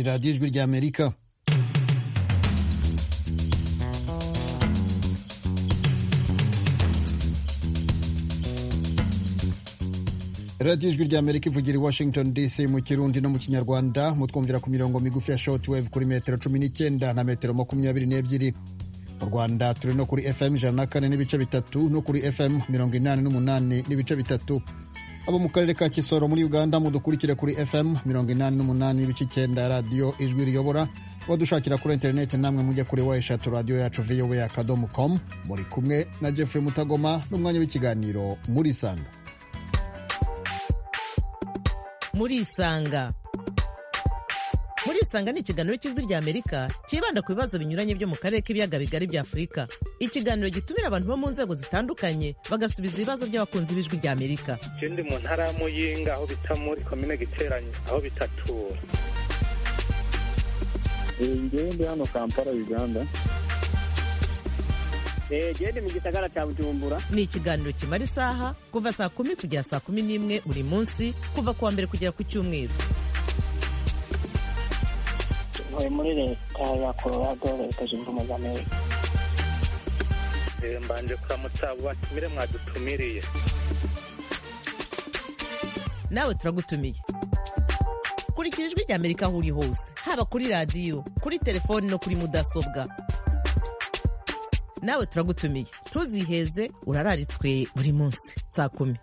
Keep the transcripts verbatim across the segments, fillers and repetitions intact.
ni radiyo ijwi ry'Amerika. radiyo ijwi ry'Amerika ivugira i Washington D C mu Kirundi no mu Kinyarwanda, mutwumvira ku mirongo migufi ya shortwave kuri metero cumi n'icyenda na metero makumyabiri n'ebyiri. Mu Rwanda turi no kuri F M ijana na kane n'ibice bitatu no kuri F M mirongo inani n'umunani n'ibice bitatu. Abo mu karere ka Kisoro muri Uganda mudukurikire kuri F M mirongo inani n'umunani n'ibice icyenda radiyo ijwi riyobora. Wadushakira kuri internet namwe mujya kuri wa eshatu radiyo yacu v o a akadomo com. Muri kumwe na Jeffrey Mutagoma n'umwanya w'ikiganiro muri Isanga. Muri Isanga. Muri Isanga ni ikiganiro cy'ijwi ry'Amerika kibanda ku bibazo binyuranye byo mu karere k'ibiyaga bigari bya Afurika. Ikiganiro gitumira abantu bo mu nzego zitandukanye bagasubiza ibibazo by'abakunzi b'ijwi ry'Amerika. Ikindi mu ntara ya Muyinga aho bita muri komine Giteranyi aho bitatura. Ngewe ndi hano Kampala Uganda. Eh gende mu gisagara cya Bujumbura. Ni ikiganiro kimara isaha kuva saa kumi kugera saa kumi n'imwe buri munsi kuva kuwa mbere kugera ku Cyumweru. Ntuye muri leta ya Colorado, leta zunze ubumwe za Amerika. Eh mbanje kuramutsa abo batumire mwadutumiriye. Nawe turagutumiye. Kurikira ijwi ry'Amerika aho uri hose, haba kuri radiyo, kuri telefoni no kuri mudasobwa. Nawe turagutumiye, ntuziheze, urararitswe buri munsi saa kumi.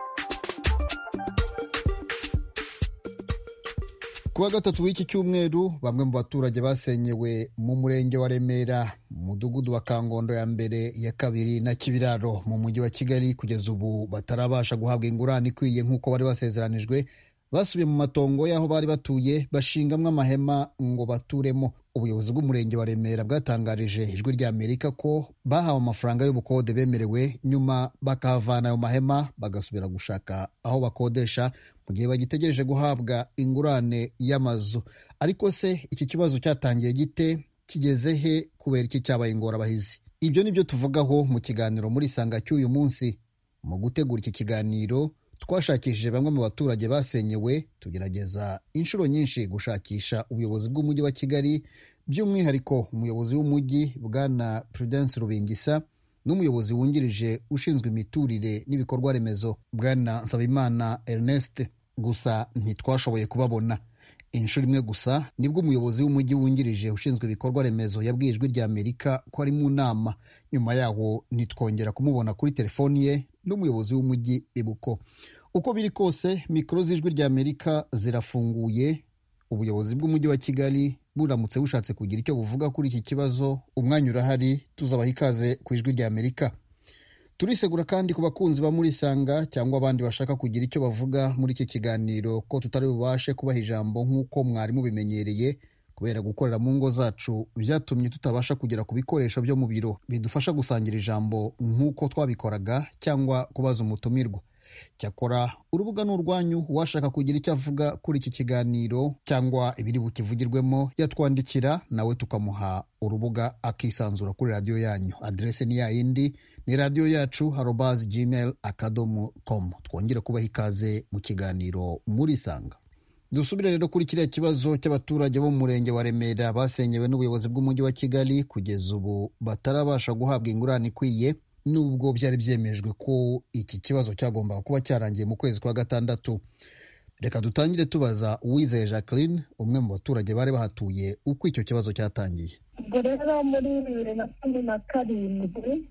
Kuwa gatatu w'iki cyumweru bamwe mu baturage basenyewe mu murenge wa Remera, mu mudugudu wa Kangondo ya mbere, ya kabiri na Kibiraro mu mujyi wa Kigali kugeza ubu batarabasha guhabwa ingurane ikwiye nk'uko bari basezeranijwe. Basubiye mu matongo y'aho bari batuye bashingamwe amahema ngo baturemo. Ubuyobozi bw'umurenge wa Remera bwatangarije ijwi ry'Amerika ko bahawe amafaranga y'ubukode bemerewe, nyuma bakahavana ayo mahema bagasubira gushaka aho bakodesha mu gihe bagitegereje guhabwa ingurane y'amazu. Ariko se iki kibazo cyatangiye gite? Kigeze he? Kubera iki cyabaye ingorabahizi? Ibyo nibyo tuvugaho mu kiganiro muri Isanga cy'uyu munsi. Mu gutegura iki kiganiro twashakishije bamwe mu baturage basenyewe, tugerageza inshuro nyinshi gushakisha ubuyobozi bw'umujyi wa Kigali, by'umwihariko umuyobozi w'umujyi Bwana Prudence Rubingisa n'umuyobozi wungirije ushinzwe imiturire n'ibikorwa remezo Bwana Nsabimana Ernest, gusa ntitwashoboye kubabona. Inshuro imwe gusa nibwo umuyobozi w'umujyi wungirije ushinzwe ibikorwa remezo yabwiye ijwi ry'Amerika ko ari mu nama. Nyuma yaho ntitwongera kumubona kuri telefoni ye n'umuyobozi w'umujyi Ibuko. Uko biri kose mikoro z'ijwi ry'Amerika zirafunguye. Ubuyobozi bw'umujyi wa Kigali buramutse bushatse kugira icyo buvuga kuri iki kibazo, umwanya urahari, tuzabaha ikaze ku ijwi ry'Amerika. Turisegura kandi ku bakunzi ba muri Isanga cyangwa abandi bashaka kugira icyo bavuga muri iki kiganiro ko tutari bubashe kubaha ijambo nk'uko mwari mubimenyereye kubera gukorera mu ngo zacu byatumye tutabasha kugera ku bikoresho byo mu biro bidufasha gusangira ijambo nk'uko twabikoraga cyangwa kubaza umutumirwa. Cyakora urubuga n'urwanyu, washaka kugira icyo avuga kuri iki kiganiro cyangwa ibiri bukivugirwemo yatwandikira, nawe tukamuha urubuga akisanzura kuri radiyo yanyu. Adrese ni ya yindi, ni radiyo yacu arobase gmail akadomo com. Twongere kubaha ikaze mu kiganiro muri Isanga. Dusubire rero kuri kiriya kibazo cy'abaturage bo mu murenge wa Remera basenyewe n'ubuyobozi bw'umujyi wa Kigali, kugeza ubu batarabasha guhabwa ingurane ikwiye, nubwo byari byemejwe ko iki kibazo cyagombaga kuba cyarangiye mu kwezi kwa gatandatu. Reka dutangire tubaza Uwizeye Jacqueline, umwe mu baturage bari bahatuye, uko icyo kibazo cyatangiye. Ubwo rero muri bibiri na cumi na karindwi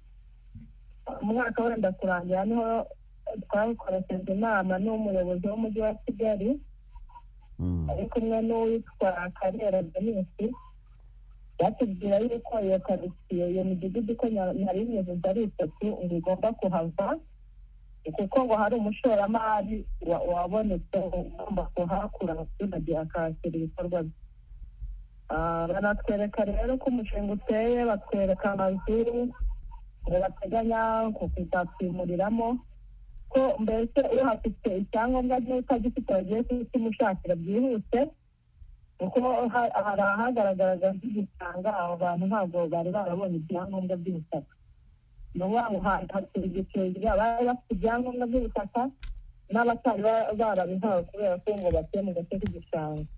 umwaka wenda kurangira niho twakoresheje inama n'umuyobozi w'umujyi wa Kigali ari kumwe n'uwitwa Karera Denise. Batubwira yuko iyo karitsiye, iyo midugudu ko nari nyivuze ari itatu ngo igomba kuhava, kuko ngo hari umushoramari wabonetse ugomba kuhakura abaturage akahashyira ibikorwa bye. Baratwereka rero ko umushinga uteye, batwereka amazu ngo bateganya kuzatwimuriramo, ko mbese iyo hafite icyangombwa cy'utagifite bagiye kukimushakira byihuse, kuko hari ahagaragaraga nk'igishanga, abo bantu ntabwo bari barabonye ibyangombwa by'ubutaka. Ni ukuvuga ngo haturi igicuruzwa bari bafite ibyangombwa by'ubutaka n'abatari barabihawe kubera ko ngo batuye mu gace k'igishanga.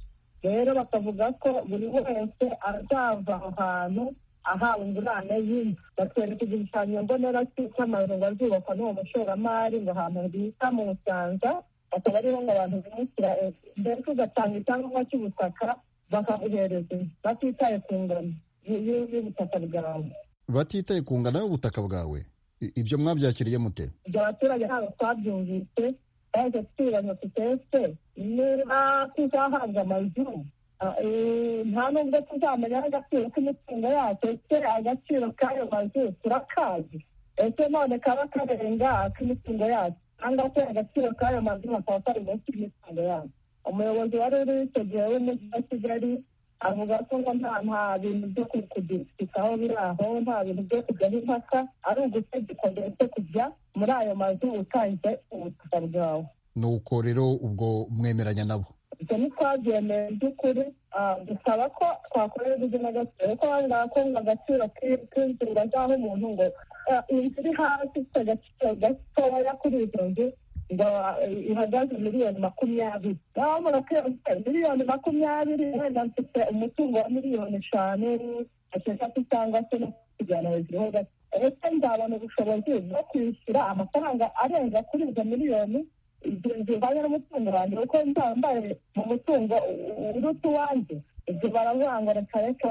rero bakavuga ko buri wese azava aho hantu ahawe ingurane y'inzu. Batwereka igishushanyo mbonera cy'amazu ngo azubakwa n'uwo mushoramari ngo ahantu bita mu Busanza, akaba ariho ngo abantu bimukira, mbese ugatanga icyangombwa cy'ubutaka bakaguhereza batitaye ku ngano y'ubutaka bwawe. Batitaye ku ngano y'ubutaka bwawe? Ibyo mwabyakiriye mute? Ibyo abaturage ntabwo twabyumvise, bahise twibanya tutese niba tuzahabwa amazu nta nubwo tuzamenya agaciro k'imitungo yacu, ese agaciro k'ayo mazu turakazi, ese none kaba karenga k'imitungo yacu cyangwa se agaciro k'ayo mazu kakaba kari munsi y'imitungo yacu. Umuyobozi wari uri icyo gihe w'umujyi wa Kigali avuga ko ngo nta nta bintu byo kudusikaho biri aho, nta bintu byo kujyaho impaka, ari ugutegeka ndetse kujya muri ayo mazu utanze ubutaka bwawe. Nuko rero ubwo mwemeranya nabo? Ibyo ntitwabyemeye by'ukuri, dusaba ko twakorera uburyo n'agaciro ko bavuga ko ngo agaciro k'inzu bazaha umuntu ngo inzu iri hasi ifite agaciro gatoya kuri izo nzu ngo ihagaze miliyoni makumyabiri. Naho murakwiye miliyoni makumyabiri, wenda mfite umutungo wa miliyoni eshanu esheshatu cyangwa se no kujyana hejuru ho gato, ese nzabona ubushobozi bwo kwishyura amafaranga arenga kuri izo miliyoni zivanye n'umutungo wanjye kuko nzambaye mu mutungo uruta uwanjye? Ibyo baravuga ngo reka reka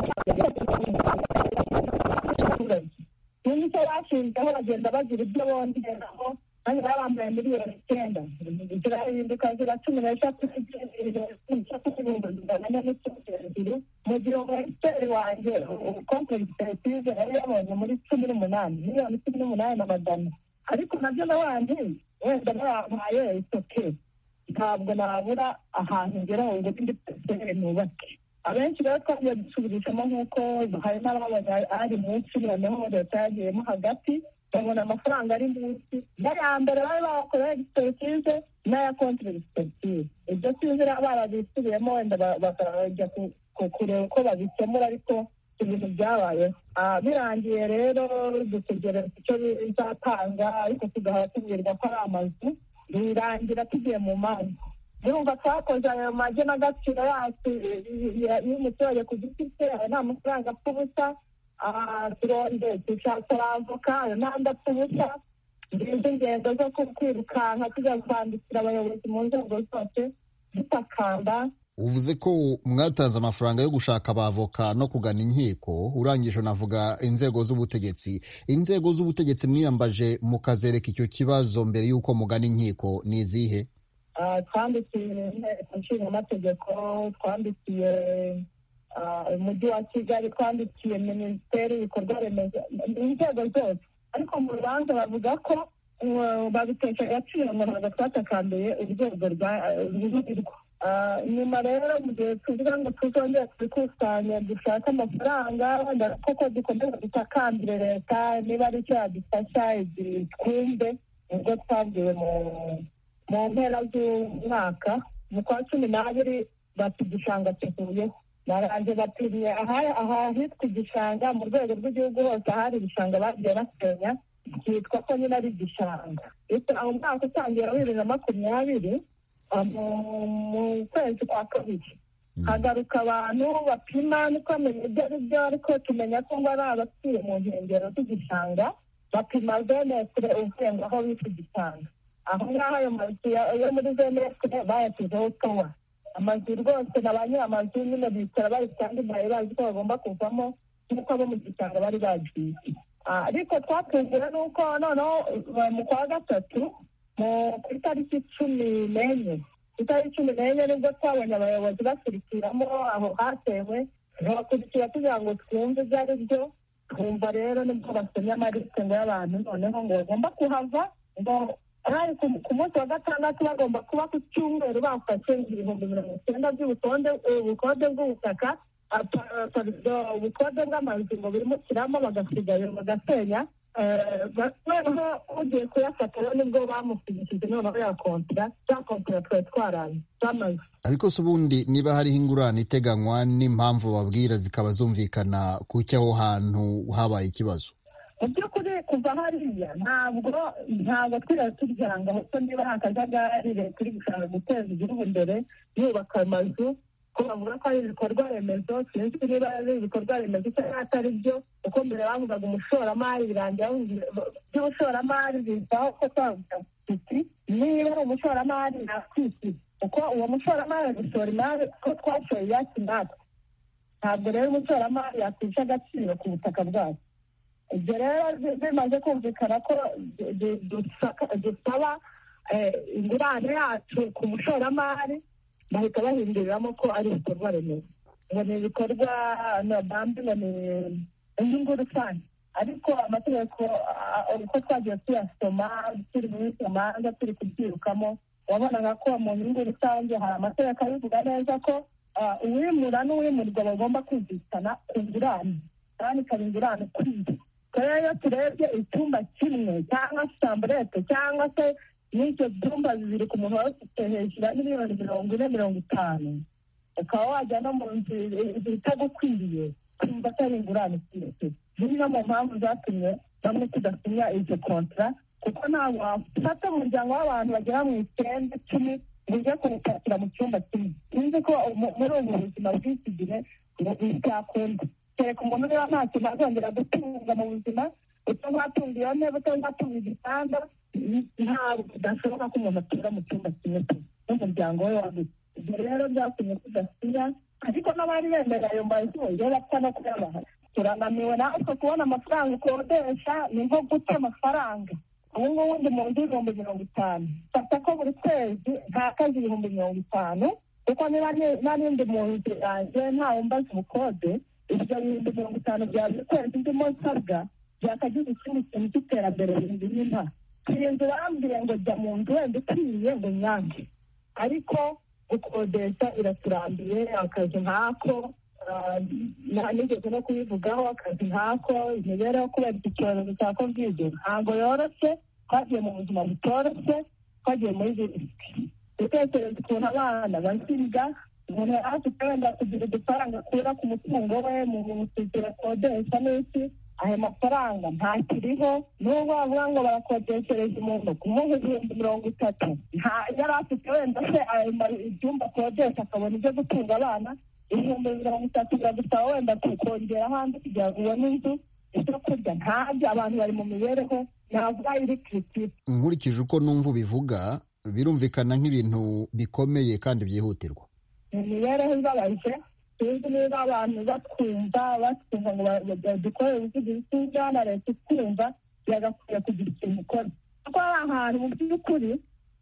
n'icyo bashinzeho bagenda bagira ibyo bongeraho, kandi baba bambaye miliyoni icyenda zirahinduka zira cumi n'eshatu n'ibihumbi magana ane n'icyenda hejuru, mu gihe umuheseri wanjye kompegisitatize yari yabonye muri cumi n'umunani miliyoni cumi n'umunani na magana, ariko nabyo n'abandi wenda babahaye isoke ntabwo nabura ahantu ngera ngo ndi peseri nubake. Abenshi rero twagiye dusubirishamo nk'uko hari n'ababonye ari munsi, noneho leta yagiyemo hagati babona amafaranga ari munsi n'aya mbere bari bakoreye egisipesitize n'aya kontre egisipesitize. Ibyo sinzi barabisubiyemo wenda bakajya kureba uko babikemura, ariko ibintu byabayeho. Birangiye rero dutegereza icyo bizatanga, ariko tugaha tubwirwa ko ari amazu, birangira tugiye mu manza. Urumva twakoze ayo magenagaciro yacu y'umuturage ku giti cye, ayo nta mafaranga apfa ubusa, turonde dushakira avoka, ayo n'andi apfa ubusa. Ngizi ingendo zo kwirukanka tujya kwandikira abayobozi mu nzego zose dutakamba. Uvuze ko mwatanze amafaranga yo gushaka abavoka no kugana inkiko, urangije unavuga inzego z'ubutegetsi. Inzego z'ubutegetsi mwiyambaje mukazereka icyo kibazo mbere y'uko mugana inkiko ni izihe? Twandikiye inteko nshingamategeko, twandikiye umujyi wa Kigali, twandikiye minisiteri y'ibikorwa remezo, inzego zose, ariko mu rubanza bavuga ko babitesha agaciro ngo ntabwo twatakambiye urwego rw'urwo. Nyuma rero mu gihe tuvuga ngo tuzongere tubikusanye dushake amafaranga, wenda koko dukomeza dutakambire leta niba ari icyo yadufasha igihe twumve. Ubwo twabwiwe mu mpera z'umwaka mu kwa cumi n'abiri bati igishanga kivuyeho, baranje bapimye aha hitwa igishanga mu rwego rw'igihugu hose ahari ibishanga bagiye basenya byitwa ko nyine ari igishanga. Aho umwaka utangira bibiri na makumyabiri mu kwezi kwa kabiri hagaruka abantu bapima ntikwamenye ibyo ari byo, ariko tumenya ko ngo ari abatuye mu nkengero z'igishanga, bapima zenesire uvuye ngo aho bita igishanga. Aho ngaho ayo mazu yo muri zenesire bayashyizeho towa, amazu rwose na ba nyir'amazu nyine bicara bari standby bazi ko bagomba kuvamo nk'uko abo mu gishanga bari bagiye. Ariko twatunguwe n'uko noneho mu kwa gatatu ku itariki cumi n'enye itariki cumi n'enye nibwo twabonye abayobozi bakurikiramo aho hatewe, bakurikira kugira ngo twumve ibyo ari byo. Twumva rero nibwo basomye amarisite ngo y'abantu noneho ngo bagomba kuhava, ngo hari ku munsi wa gatandatu bagomba kuba ku cyumweru bafashe ibihumbi mirongo icyenda by'ubukonde ubukode bw'ubutaka, ubukode bw'amazu ngo birimukiramo bagasigayo bagasenya. Noneho ugiye kuyafata rero nibwo bamusigishije noneho yakontara za kontara twari twaraye z'amazu. Ariko se ubundi niba hariho ingurane iteganywa n'impamvu babwira zikaba zumvikana ku cy'aho hantu habaye ikibazo? Mu by'ukuri kuva hariya ntabwo ntabwo twiriwe turyanga, kuko niba nta kajagari leta iri gushaka guteza igihugu imbere yubaka amazu ko bavuga ko ari ibikorwa remezo sinzi niba ari ibikorwa remezo cyangwa atari byo kuko mbere bavugaga umushoramari birangira by'ubushoramari bivaho ko twavuga tuti niba ari umushoramari nakwisi kuko uwo mushoramari gushora imari ko twashoye iyacu natwe ntabwo rero umushoramari yakwisha agaciro ku butaka bwacu ibyo rero bimaze kumvikana ko dusaba ingurane yacu ku mushoramari bahita bahinduriramo ko ari ibikorwa remezo ngo ni ibikorwa bambi ngo ni inyungu rusange ariko amategeko uko twagiye tuyasoma turi muri somanza turi kubyirukamo wabonaga ko mu nyungu rusange hari amategeko abivuga neza ko uwimura n'uwimurwa bagomba kumvikana ku ngurane kandi ikaba ingurane ukwiye rero iyo turebye icyumba kimwe cyangwa se samburete cyangwa se n'icyo byumba bibiri ku muntu wese ufite hejuru ya miliyoni mirongo ine mirongo itanu ukaba wajya no mu nzu itagukwiriye kumva atari ingurane ikwiye zimwe mu mpamvu zatumye bamwe tudasinya izo kontara kuko ntabwo wafata umuryango w'abantu bagera mu icyenda icumi ngo ujye kuwupakira mu cyumba kimwe sinzi ko muri ubu buzima bw'iki gihe byakunda kereka umuntu niba nta kintu azongera gutunga mu buzima utazatunga iyo ntebe utazatunga igitanda ntabwo bidashoboka ko umuntu atura mu cyumba kimwe n'umuryango we wagutse ibyo rero byatumye tudasinya ariko n'abari bemera ayo mazu iyo bapfa no kuyabaha turananiwe natwe kubona amafaranga ukodesha ni nko guta amafaranga ubu ngubu ndi mu nzu y'ibihumbi mirongo itanu fata ko buri kwezi ntakaze ibihumbi mirongo itanu kuko niba n'indi mu nzu yanjye ntawe mbaza ubukode ibyo bihumbi mirongo itanu bya buri kwezi ndimo nsabwa byakagize ikindi kintu cy'iterambere bindi n'inta iyi nzu barambwiye ngo jya mu nzu wenda ukwiye ngo nyange ariko gukodesha iraturambiye akazi nkako nigeze no kubivugaho akazi nkako imibereho kubera iki cyorezo cya kovide ntabwo yoroshye twagiye mu buzima butoroshye twagiye muri risiki gutekereza ukuntu abana baziga umuntu afite wenda kugira udufaranga akura ku mutungo we mu musirikare akodesha n'iki ayo mafaranga ntakiriho n'ubwo bavuga ngo barakodeshereza umuntu kumuha ibihumbi mirongo itatu yari afite wenda se ayo ibyumba akodesha akabona ibyo gutunga abana ibihumbi mirongo itatu biragusaba wenda kongera ahandi kugira ngo ubone inzu ibyo kurya ntabyo abantu bari mu mibereho navuga iri kiritike nkurikije uko numva ubivuga birumvikana nk'ibintu bikomeye kandi byihutirwa imibereho ibabaje sinzi niba abantu batwumva batwumva ngo dukorere ubuvugizi bwa leta itwumva yagakwiye kugira ikintu ikora kuko ari ahantu mu by'ukuri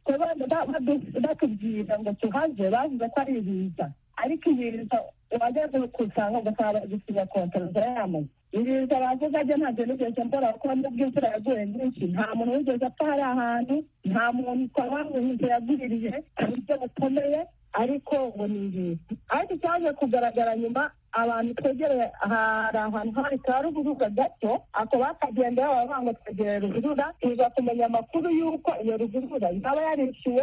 batubwira ngo tuhaze bavuze ko ari ibiza ariko ibiza wajya gusanga ugasanga bari gusinya kontara z'ayamaze ibiza bavuga byo ntabyo nigeze mbora kuko nubwo imvura yaguye nyinshi nta muntu wigeze apfa hari ahantu nta muntu twabonye inzu yagwiriye ku buryo bukomeye ariko ngo ni ibintu ariko cyaje kugaragara nyuma abantu twegereye hari ahantu hari ka ruhurura gato ako bakagenda baba ngo twegereye ruhurura tuza kumenya amakuru y'uko iyo ruhurura yaba yarishyuwe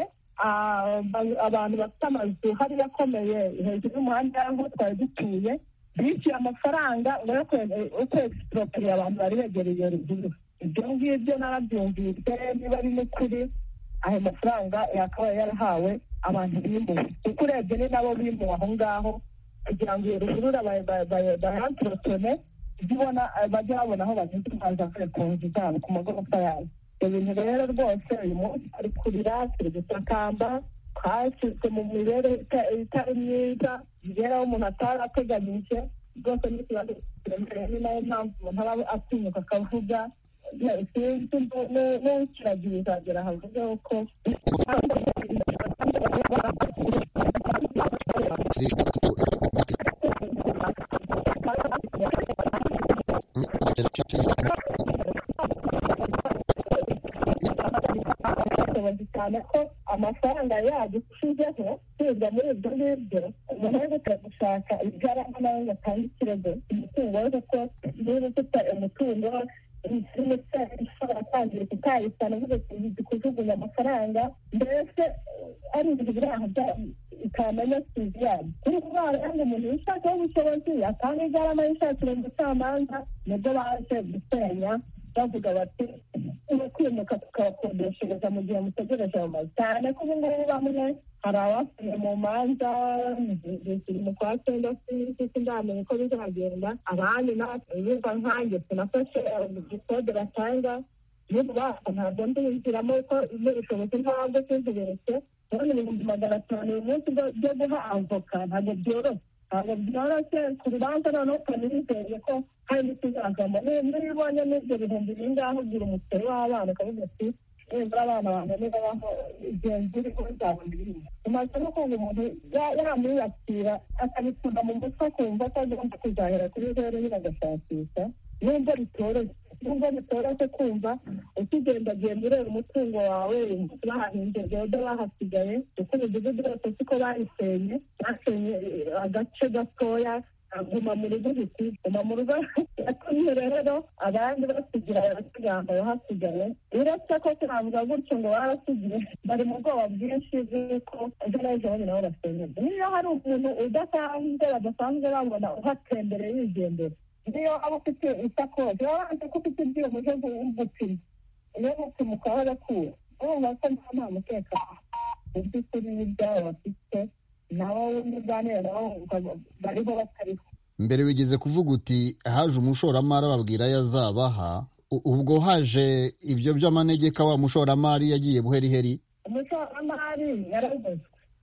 abantu bafite amazu hariya akomeye hejuru y'umuhanda y'aho twari dutuye bishyuye amafaranga yo kwegisiporopiriya abantu bari begereye iyo ruhurura ibyo ngibyo narabyumvise niba ari n'ukuri ayo mafaranga yakaba yarahawe abantu bimuwe kuko urebye ni nabo bimuwe aho ngaho kugira ngo iyo ruhurura bayantorotone ibyo ubona bajye babona aho bageze baza kure ku nzu zabo ku magorofa yabo ibyo bintu rero rwose uyu munsi turi kurira turi gutakamba twashyizwe mu mibereho itari myiza igeraho umuntu atari ateganyije rwose n'ikibazo kiremereye ni nayo mpamvu umuntu aba atinyuka akavuga sinzi n'ukiragira bizagera havuzeho ko cyane ko amafaranga yadushyizeho kwibwa muri ibyo ngibyo umuntu ari gutera gushaka igarama nawe ngo atange ikirego umutungo we kuko niba ufite umutungo ishobora kwangirika ukayisana uvuga kujugunya amafaranga mbese ari ibintu biri aho ikamenya sizi yabo kuri kubara ngo umuntu yishakaho ubushobozi atanga igarama yishakira umucamanza nibwo baje gusenya bavuga bati kwimuka tukabakodeshereza mu gihe mutegereje mu mazu, cyane ko ubu ngubu bamwe hari abapfuye mu manza ziri mu kwa cyenda sinzi ndamenya uko bizagenda, abandi n'abumva nkanjye tunafashe igikode batanga n'ubu basa ntabwo ndinjiramo kuko n'ubushobozi ntabwo tuziberetse, none ibihumbi magana atanu uyu munsi byo guha avoka ntabwo byoroshye ntabwo byoroshye ku rubanza, noneho ukanizeye ko hari n'ikizagamo niba ubonye n'ibyo bihumbi bingahe ugira umuceri w'abana ukavuga ati nibura abana banjye nibabaho igenzi iriho nzabona ibindi. Tumaze no kumva umuntu yamwiyakira akabikunda mu mutwe akumva ko agomba kuzahera kuri zeru nyine agashakisha, nubwo bitoroshye nubwo bitoroshye kumva ukigendagenda ureba umutungo wawe bahahinze dodo bahasigaye kuko imidugudu yose siko bayisenye basenye agace gatoya aguma mu rugo gusa guma mu rugo yatumye rero abandi basigira abasigaye bahasigaye, uretse ko turavuga gutyo ngo barasigiye bari mu bwoba bwinshi bw'uko ejo n'ejo bundi nabo basenyerwa. Niyo hari umuntu udasanzwe badasanzwe babona uhatembereye yigendera, niyo aba ufite isakoshi baba bazi ko ufite ibyuma byo gupima, iyo gupima ukaba bagakura urumva ko nta mutekano mu by'ukuri n'ibyabo bafite nabo uganira nabo bariho batariho. Mbere wigeze kuvuga uti haje umushoramari ababwira ayo azabaha, ubwo haje ibyo by'amanegeka wa mushoramari yagiye buheriheri? Umushoramari yaraguzwe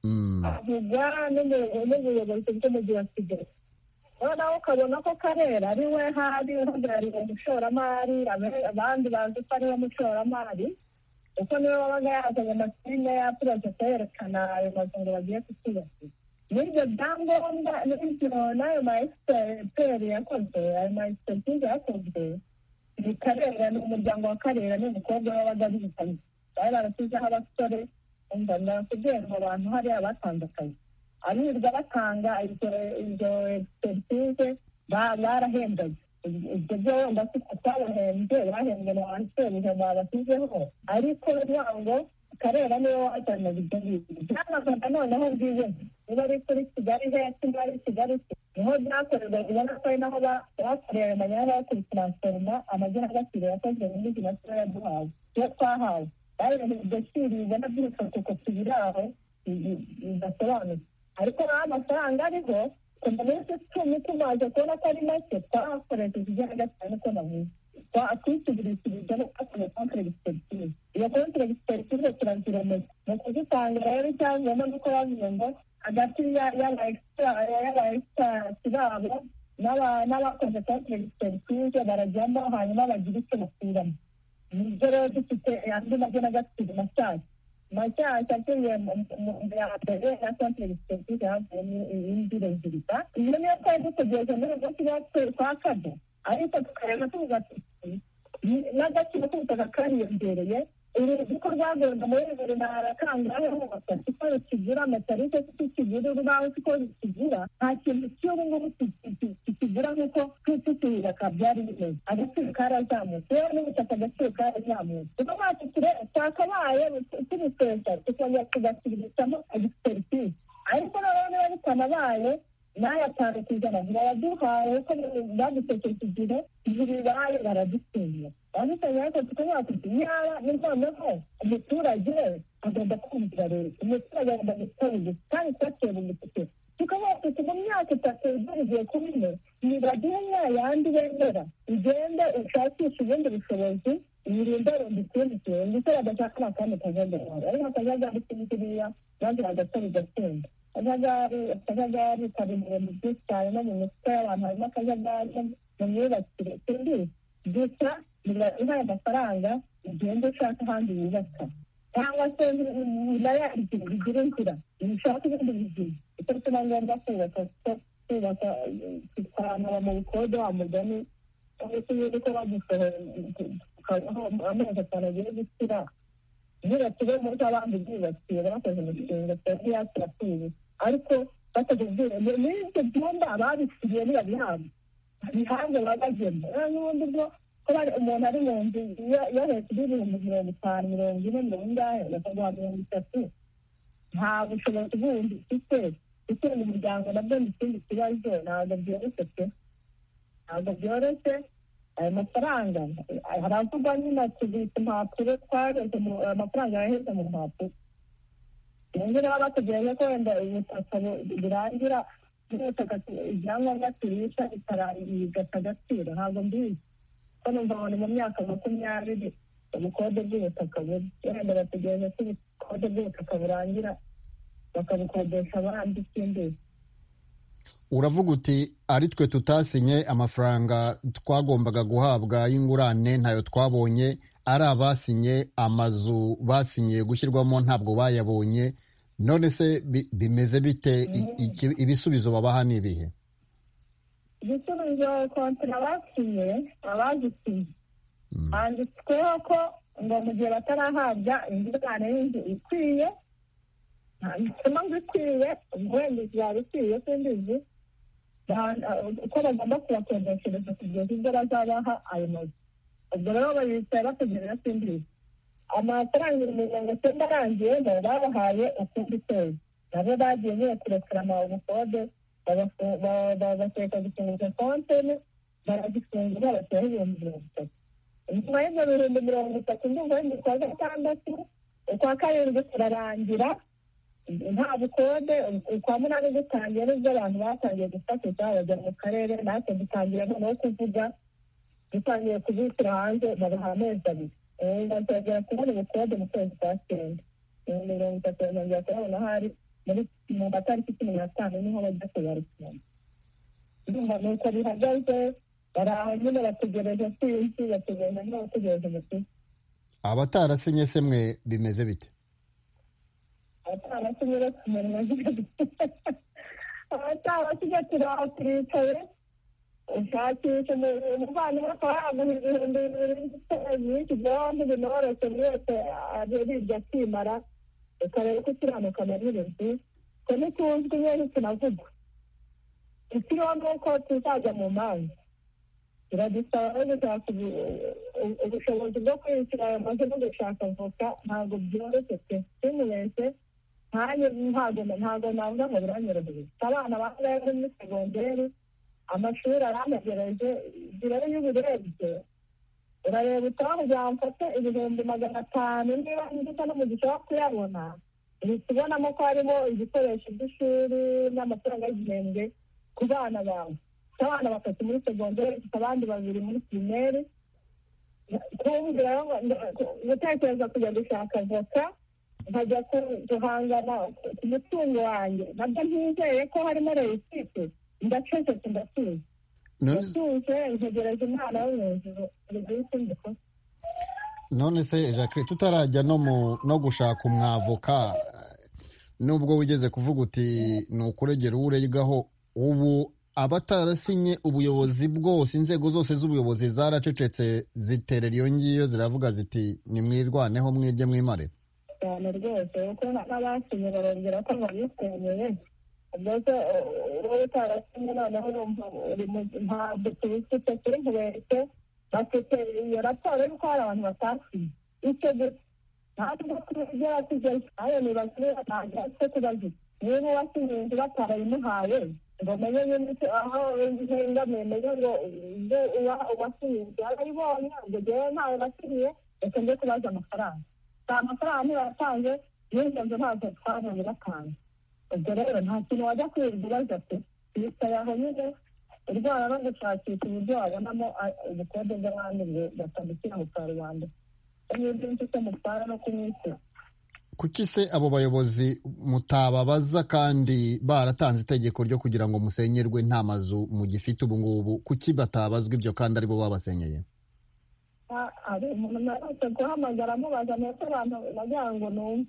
avugwa n'ubuyobozi bw'umujyi wa Kigali, noneho ukabona ko Karera ari we hari uhagarariye umushoramari, abandi bazi ko ari we mushoramari kuko niwe wabaga yazanye amafilime ya porojekite yerekana ayo mazu ngo bagiye kutubakira. N'ibyo byangombwa n'ibyo n'ayo ma egisiperi yakozwe ayo ma egisiperize yakozwe ni Karera, ni umuryango wa Karera n'umukobwa wabaga bihitanye, bari barashyizeho abasore umva ndakubwiye ngo abantu hariya batandukanye abirirwa batanga izo egisiperize barahembwaga. Ibyo byo wenda kuko twabahembye bahembwe na banserize babashyizeho, ariko ngo Karera niwe wazanaga ibyo ngibyo byanazaga noneho bwiwe niba ari kuri Kigali hepfo niba ari Kigali niho byakorerwaga, ubona ko ari naho bakoreye ayo manyanga yo kubitaransforoma amazina agaciro yakozwe muri izi masura yaduhawe iyo twahawe bayoheje iryo shuri ubona by'ubufotokopi biri aho bidasobanutse, ariko naho amafaranga ariho ku minsi icumi tumaze kubona ko ari make twakoresheje ijana gatanu ko navuze twakwisubirishiriza no twakoze kontre egisiperize. Iyo kontre egisiperize turaziromeza ni ukuzitanga rero icyangombwa nuko bavuze ngo hagati y'abaegisipati babo n'abakoze kontre egisiperize barajyamo hanyuma bagira icyo bakuramo. Nibyo rero dufite andi magena agaciro mashyashya mashyashya avuye mu ya mbere ya kontre egisiperize havuyemo indi rezilita. Iyo niyo twari dutegereje muri ubwo kiba kwa kado, ariko tukareba tuvuga tuti n'agaciro k'ubutaka kariyongereye, uru ko rwagenda muri bibiri na kangahe hose kuko rukigura amatarike tukigura urubaho kuko rukigura nta kintu cy'ubu ngubu kikigura nk'uko tukiyubaka byari bimeze, agaciro karazamutse rero n'ubutaka agaciro karazamutse kuko ntacyo twakabaye tubiteza tukongera tugasubirishamo egisiperize, ariko noneho niba bitanabaye n'aya atanu ku ijana baraduhaye ko badutekereje igihe bibaye baradusenya badusenya, ariko tukavuga tuti nyara ni noneho umuturage agomba kumvira leta, umuturage agomba gutora kandi twatera umutwe tukavuga tuti mu myaka itatu igiye kuri ine nibaduhe yayandi bemera ugende ushakisha ubundi bushobozi wirinde rundi ikindi kintu ndetse badashaka n'akandi kajagari, ariko akajagari k'ibiriya maze bagatora igatsinda. Akajagari akajagari kari mu bintu byinshi cyane no mu mitwe y'abantu, harimo akajagari mu myubakire kandi gusa nibaduhaye amafaranga ugenda ushaka ahandi wubaka cyangwa se nayo bigira inzira ushaka ibindi bizima, icyo bituma ngombwa kubaka kubaka tukanaba mu bukode wa mugani cyangwa se ibindi ko bagusohora tukabaho amezi atanu agiye gukira niba tube muri abandi byubakiye bakoze imishinga twebwe yacu iratuye, ariko batagubwira muri ibyo byumba babisiriye ntibabihabwe bihabwe babagenda n'ubundi bwo ko umuntu ari mu nzu yaretse ibihumbi mirongo itanu mirongo ine mirongo ingahe bakaguha mirongo itatu nta bushobozi bundi ufite gutunga umuryango nabwo ni ikindi kibazo, ntabwo byoroshye pe ntabwo byoroshye ayo mafaranga haravugwa nyine tubitse impapuro twareze amafaranga yaheze mu mpapuro rero baba bategereje ko wenda ubutaka birangira n'ubutaka ibyangombwa tubisha bigata agaciro ntabwo mbizi ko numva ngo ni mu myaka makumyabiri ubukode bw'ubutaka buri wenda bategereje ko ubukode bw'ubutaka burangira bakabukodesha abandi ikindi. Uravuga uti ari twe tutasinye amafaranga twagombaga guhabwa y'ingurane ntayo twabonye, ari abasinye amazu basinyiye gushyirwamo ntabwo bayabonye, none se bimeze bite? Ibisubizo babaha ni ibihe? Ibisubizo kontara basinye abazisinye handitsweho ko ngo mu gihe batarahabwa ingurane y'inzu ikwiye, handitsemo ngo ikwiye, wenda izaba ikwiye simbizi, uko bagomba kubakodeshereza kugeza ibyo bazabaha ayo mazu. Ubwo rero bayicaye bategereje simbizi. Amafaranga mirongo icyenda arangiyemo babahaye ukundi kwezi, nabo bagiye nyine kurekurana ubukode bagateka gufunguza konti, baragifungura bashyiraho ibihumbi mirongo itatu. Nyuma y'ibyo bihumbi mirongo itatu ndumva wenda ukwa gatandatu, ukwa karindwi turarangira nta bukode, ukwa munani gutangiye nibwo abantu batangiye gufatisha bajya mu karere, natwe dutangira noneho kuvuga, dutangiye kubishyira hanze babaha amezi abiri. Bazagera kubona ubukode mu kwezi kwa cyenda mirongo itatu bazongera kurabona hari mu matariki cumi n'atanu niho bajya kugarukira. Ndumva ni uko bihagaze, bari aho nyine bategereje kwinshi, bategereje n'abategereje umuti. Abatarasinye se mwe bimeze bite? Abatarasinye rero kumenya abatarasinye turaho turicaye, ushakisha umuvandimwe akaba yaguha ibihumbi bibiri byinshi byombi binoroshye, buri wese aribyo akimara, ukareba ko ukiranuka amaherezo. Ko ntituzwi nyine tunavugwa, ikiriho ni uko tuzajya mu manza. Biradusaba rero gushaka ubushobozi bwo kwishyura ayo mazu no gushaka avoka, ntabwo byoroshye pe, simubeshye nkanjye ntabwo navuga ngo biranyoroheye. Abana bangahe bari muri segonderi, amashuri aranegereje, rero iyo ubirebye urareba utaha uzamfate ibihumbi magana atanu niba ndetse n'umugisha wo kuyabona, uhita ubonamo ko harimo ibikoresho by'ishuri n'amafaranga y'igihembwe ku bana bawe. Abana batatu muri segonderi, abandi babiri muri pirimeri, gutekereza kujya gushaka avoka nkajya guhangana ku mutungo wanjye, nabyo ntizeye ko harimo reyisite. Ndacecetse ndatuze ndatuze ntegereje umwana wo mu ijuru urugwise ndiko. None se Jacques, tutarajya no mu no gushaka umwavoka, nubwo wigeze kuvuga uti ni ukuregera uregaho, ubu abatarasinye ubuyobozi bwose, inzego zose z'ubuyobozi zaracecetse ziterera iyo ngiyo, ziravuga ziti nimwirwaneho mwirye mwimare cyane rwose, kuko n'abasinye barongera ko babisenyeye. Ubwose wowe utarasinye noneho urumva ntabwo tubifite, turi nkubeshye, bafite iyo raporo y'uko hari abantu batasinye. Icyo gusa ntabwo tugera tugeze ayo nibaza ntabwo se tubazi niba uwasinye inzu batarayimuhaye ngo menye nyine aho hengamiye, menye ngo ibyo uwasinye inzu yarayibonye, ngo njyewe ntawe basinyiye, reka njye kubaza amafaranga. Nta mafaranga ntibatanze, n'izo nzu ntabwo twabonye batanze. Ubwo rero nta kintu wajya kwirirwa ubaza pe, wicaye aho nyine urwara no gushakisha uburyo wabonamo ubukode bw'abandi batandukira mu karubanda, n'ibyo mfite mutwara no kumwishyura. Kuki se abo bayobozi mutababaza kandi baratanze itegeko ryo kugira ngo musenyerwe nta mazu mugifite ubu ngubu? Kuki batabazwa ibyo kandi aribo babasenyeye? Hari umuntu narose guhamagara amubaza neza abantu nagira ngo numve,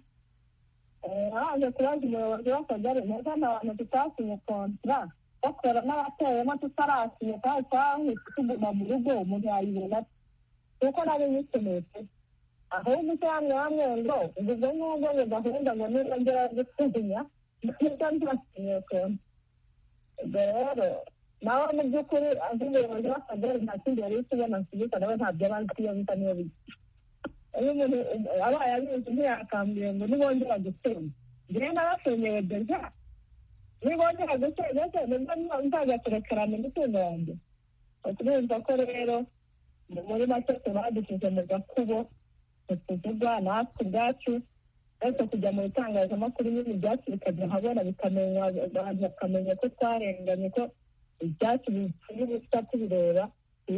araje kubaza umuyobozi w'akagari neza n'abantu tutasinye kontara bakora n'abateyemo tutarasinye kandi twahise tuguma mu rugo, umuntu yayibona kuko nari nyikeneye pe. Ahubwo icyo hamwe hamwe ngo ubwo ngubwo ngo gahunda ngo niba ngera gusinya nibwo nzasinye kontara. Ubwo rero nawe mu by'ukuri azi umuyobozi w'akagari nta kindi yari kubona nsubiza, nawe ntabyo aba azi iyo bisa niyo bisa. Iyo umuntu abaye abizi ntiyakambwiye ngo nibongera gusenya, njyewe narasenyewe deja, nibongera gusenya se nibwo nzajya kurekarana imitungo yanjye. Ukumva ko rero muri make tubadushyize mu gakubo tuvuga natwe ubwacu ariko kujya mu bitangazamakuru nyine ibyacu bikajya ahabona bikamenywa abantu bakamenya ko twarenganye ko ibyacu bipfuye ubusa tubireba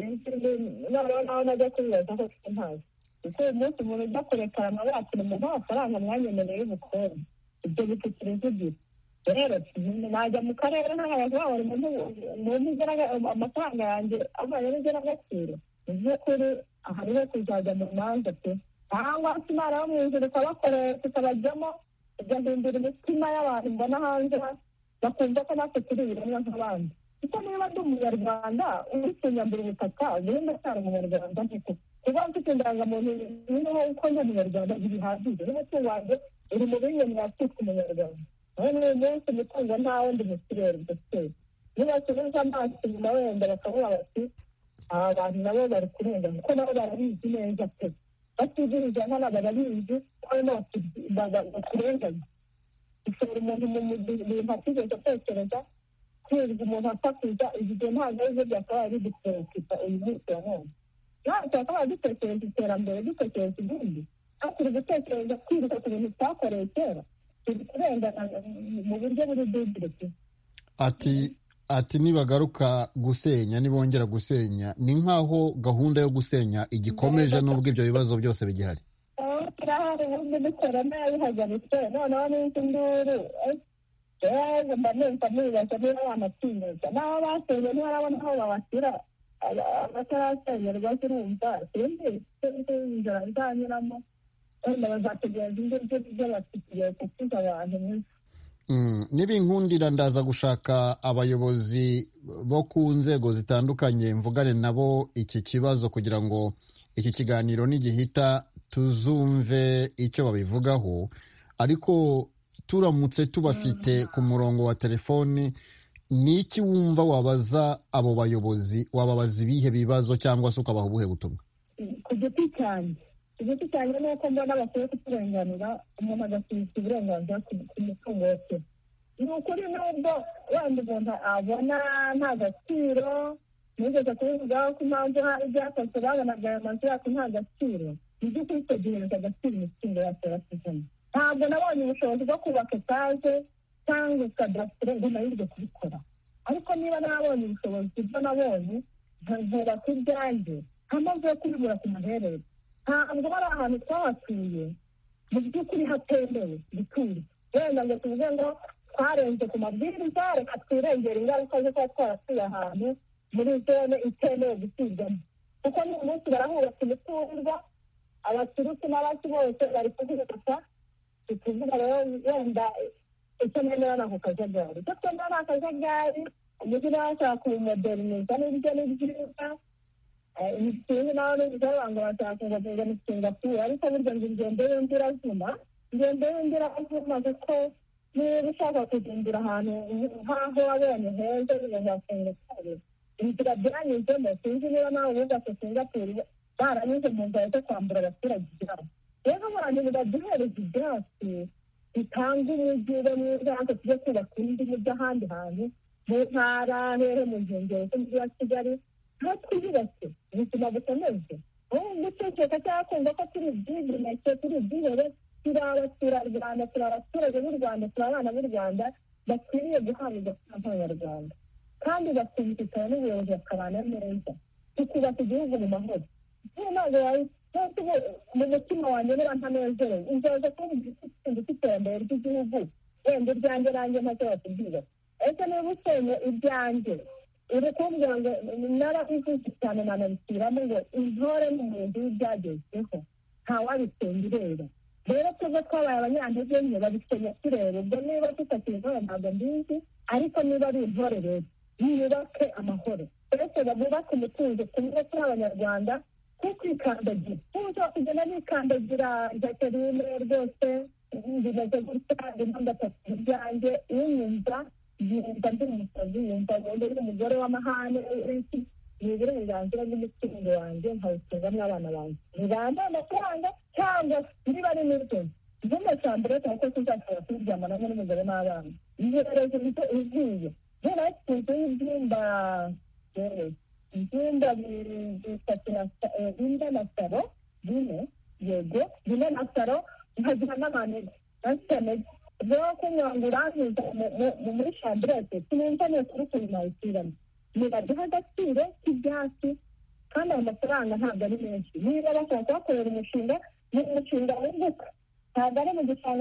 noneho nawe najya kubibaza ko twe ntazi kuko uyu munsi umuntu ujya kurekara amabati umuntu amafaranga mwanyemereye y'ubukungu ibyo bitukira ivugira rero najya mu karere ntayavuga ngo umuntu amafaranga yanjye abaye n'igiragaciro mu by'ukuri hariho kuzajya mu manza pe cyangwa se imana yo mu ijuru ikabakoresha ikabajyamo igahindura imitima y'abantu mbona hanze bakumva ko natwe turi ibiremwa nk'abandi kuko niba ndi umunyarwanda uri kunyambura ubutaka buri ndacyari umunyarwanda ntiko kuba mfite indangamuntu niho uko ndi umunyarwanda ntibihagije n'umutungo wanjye uri mu binyemera kwitwa umunyarwanda none uyu munsi umutungo nta wundi mu kirere gusa nibasubiza amaso inyuma wenda bakavuga bati aba bantu nabo bari kurenga kuko nabo barabizi neza pe batugirije nkana barabizi ko bakurenganya ushobora umuntu mu bintu atigeze atekereza kwirirwa umuntu asakuza igihe ntabwo ari byo byakabaye biduperezida uyu munsi wa none natwe twakabaye dutekereza iterambere dutekereza ibindi aho turi gutekereza kwiruka ku bintu twakoreye kera turi kurengana mu buryo buri bw'ibireti ati ati nibagaruka gusenya nibongera gusenya ni nk'aho gahunda yo gusenya igikomeje n'ubwo ibyo bibazo byose bigihari turahari ubundi dukora n'abihagaritse noneho n'indi nduru rero mba numva nibaza niba banatinyuka n'abo basenye ntibarabona aho babashyira abatarasenyerwa zirumva sinzi inzira nzanyuramo wenda bazategereza indi byo basigaye kukuza abantu mwese nibinkundira ndaza gushaka abayobozi bo ku nzego zitandukanye mvugane nabo iki kibazo kugira ngo iki kiganiro nigihita tuzumve icyo babivugaho ariko turamutse tubafite ku murongo wa telefoni ni iki wumva wabaza abo bayobozi wababaza ibihe bibazo cyangwa se ukabaha ubuhe butumwa ku giti cyanjye ku giti cyanjye ni uko mbona bakwiye kuturenganura umuntu agasubizwa uburenganzira ku mutungo wose ni ukuri nubwo wenda umuntu abona nta gaciro nigeze kubivugaho ko impamvu hari ibyakozwe babonaga ayo mazu yacu nta gaciro ni byo kwitegereza agaciro imitungo yacu yarasizemo ntabwo nabonye ubushobozi bwo kubaka etaje cyangwa ikadasitire ngo nayirwe kubikora ariko niba nabonye ubushobozi ibyo nabonye nkubaka ibyanjye nta mpamvu yo kubigura ku maherere ntabwo hari ahantu twahatuye mu by'ukuri hatemewe gutura wenda ngo tuvuge ngo twarenze ku mabwiriza reka twirengere ingaruka zo kuba twaratuye ahantu muri zone itemewe guturwamo kuko n'uyu munsi barahubatse imiturirwa abaturusi n'abaki bose bari kuzubaka tuvuga rero wenda icyo nemera ni ako kajagari icyo twemera ni akajagari umujyi nawe ashaka kuwumoderniza n'ibyo ni byiza imishinga nawe n'ibyo abantu bashaka ngo ni singapuru ariko burya ngo ingendo y'undi iravuna ingendo y'undi iravuna kuko niba ushaka kugendera ahantu nk'aho wabonye heza bigenda singapuru inzira byanyuzemo sinzi niba nawe wubatse singapuru baranyuze mu nzira zo kwambura abaturage ibyabo rero abantu nibaduhereza ibyatsi bitanga umujyi ube mwiza ariko tujye kubaka indi mujyi ahandi hantu mu ntara hehe mu nkengero z'umujyi wa kigali aho twiyubatse ubuzima bukomeze ubu gutekereza cyangwa kumva ko turi ibyigomeke turi ibyihebe turi abaturarwanda turi abaturage b'u rwanda turi abana b'u rwanda bakwiriye guhabwa nk'abanyarwanda kandi bakumvikana n'ubuyobozi bakabana neza tukubaka igihugu mu mahoro ntabwo mu mutima wanjye niba ntanezerewe inzoza kuba igitsina cy'iterambere ry'igihugu wenda iryanjye nanjye ntacyo batubwira ese niba usenye ibyanjye uri kumbwira ngo narabivuze cyane nanabisubiramo ngo intore n'umuyobozi w'ibyagezweho ntawabisenga ireba rero twebwe twabaye abanyantege nke babisenya tureba ubwo niba tutakiri intore ntabwo mbizi ariko niba ari intore rero yubake amahoro uretse bubake umutuzo tumwe turi abanyarwanda kwikandagira ushobora kugenda nikandagira jacqueline rwose bimeze gutya ndimo ndatatu ibyanjye unyumva yumva ndi umusazi yumva ngo ndi umugore w'amahane ni uburenganzira bw'umutungo wanjye nkawutungamo abana banjye ntibambe amafaranga cyangwa niba ari n'ibyo nk'amashyamba rero kuko tuzashobora kuryamana n'umugore n'abana iyo rero iziye rero tuzi y'ibyumba ibyumba bitatu na bine na saro bine yego bine na saro nkagira n'amanege nasitanege rero kunyura ngo urangiza muri shamburete sinumva neza uri kuyimayisiramo nibaduha agaciro k'ibyatsi kandi ayo mafaranga ntabwo ari menshi niba bashaka kuhakorera umushinga ni umushinga wunguka ntabwo ari mu gishanga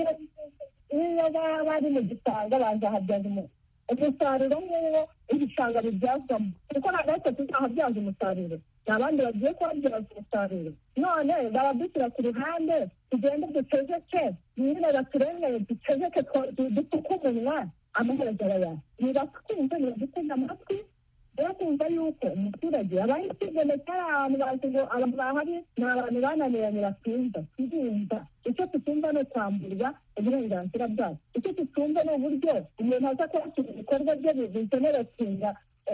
niyo baba bari mu gishanga bazahabyaza umusaruro nk'uwo ibishanga bibyazwamo kuko ntabwo ariko tuzahabyaza umusaruro ni abandi bagiye kuhabyaza umusaruro none baradushyira ku ruhande tugende ducezeke nyine baturengere ducezeke dutuke umunwa amaherezo arayana nibatwumve nibadutega amatwi rero kumva yuko umuturage abaye icyizere cy'abantu bazi ngo abantu bahari ni abantu bananiranye batumva tuzumva icyo tutumva ni ukwamburwa uburenganzira bwacu icyo tutumva ni uburyo umuntu aza kuhashyira ibikorwa bye bikenera kushinga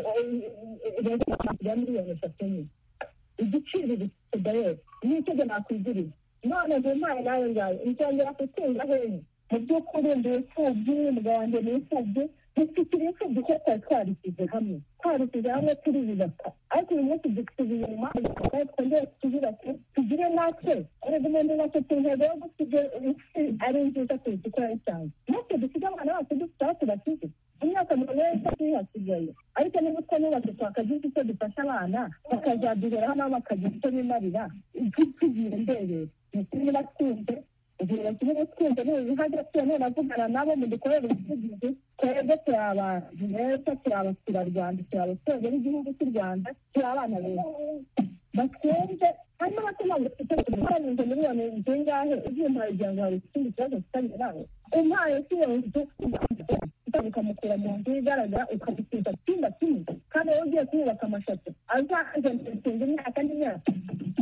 leta ya miliyoni eshatu nyine igiciro gisigaye n'icyo nakwigurira none mu mpaye nawe ngawe nzongera kutunga hehe mu by'ukuri ndi imfubyi umugabo wanjye ni imfubyi dufite imfubyi ko twari twarishyize hamwe twarishyize hamwe turiyubaka ariko uyu munsi dufite inyuma twongere tuzubake tugire natwe ariko umuntu bafite intego yo gusiga isi ari nziza kuruta uko yayisanze natwe dufite abana bacu dufite aho tubasize imyaka mirongo ine hasigaye ariko niba twubatse twakagize icyo dufasha abana bakazaduheraho nabo bakagira icyo bimarira tugiye mbere ni kimwe batwumve igihe kimwe twumve niba hagati ya none avugana nabo mu dukorere ubuvugizi twebwe turi abantu beza turi abaturarwanda turi abaturage b'igihugu cy'u rwanda turi abana beza batwumve hanyuma batuma ngo dufite turarenze miliyoni zingahe ubyumpaye kugira ngo hari ikindi kibazo kitari nawe umpaye si iyo nzu ukamukura mu nzu igaragara ukamusiza icyumba kimwe kandi wowe ugiye kuyubaka amashati azagenda gusenga imyaka n'imyaka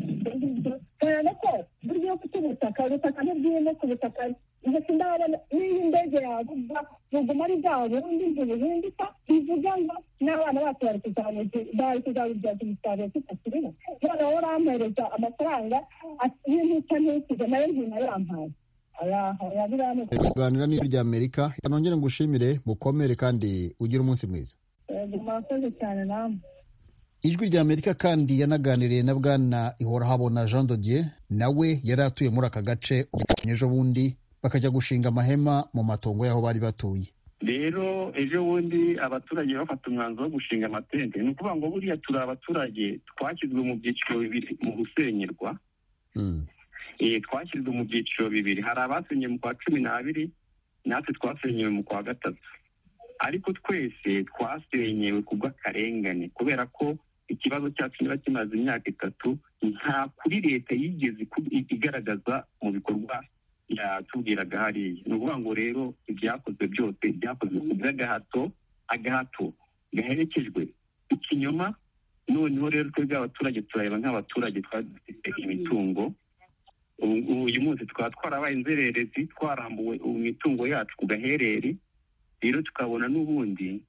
cyane ko buryo ufite ubutaka ubutaka ntibwirimo ku butaka ndetse ndabona n'iyo indege yavuga buguma ari bwa burundi inzu buhinduka bivuga ngo n'abana bacu bari kuzabibyaza umusaruro tutakirimo none wowe urampereza amafaranga y'intica ntisize nayo ntinayampaye kuganira n'ijwi rya Amerika nongere ngushimire mukomere kandi ugire umunsi mwiza murakoze cyane namwe ijwi rya Amerika kandi yanaganiriye na bwana Ihorahabona Jean de Dieu nawe yari atuye muri aka gace ejo bundi bakajya gushinga amahema mu matongo y'aho bari batuye rero ejo bundi abaturage bafata umwanzuro wo gushinga amatente ni ukuvuga ngo buriya turi abaturage twashyizwe mu byiciro bibiri mu gusenyerwa twashyizwe mu byiciro bibiri hari abasenyewe mu kwa cumi n'abiri natwe twasenyewe mu kwa gatatu ariko twese twasenyewe ku bw'akarengane kubera ko ikibazo cyacu niba kimaze imyaka itatu nta kuri leta yigeze igaragaza mu bikorwa yatubwiraga hariya ni ukuvuga ngo rero ibyakozwe byose byakozwe ku bw'agahato agahato gaherekejwe ikinyoma noneho rero twebwe abaturage turareba nk'abaturage twari dufite imitungo uyu munsi twaba twarabaye inzererezi twarambuwe imitungo yacu ku gahereri rero tukabona n'ubundi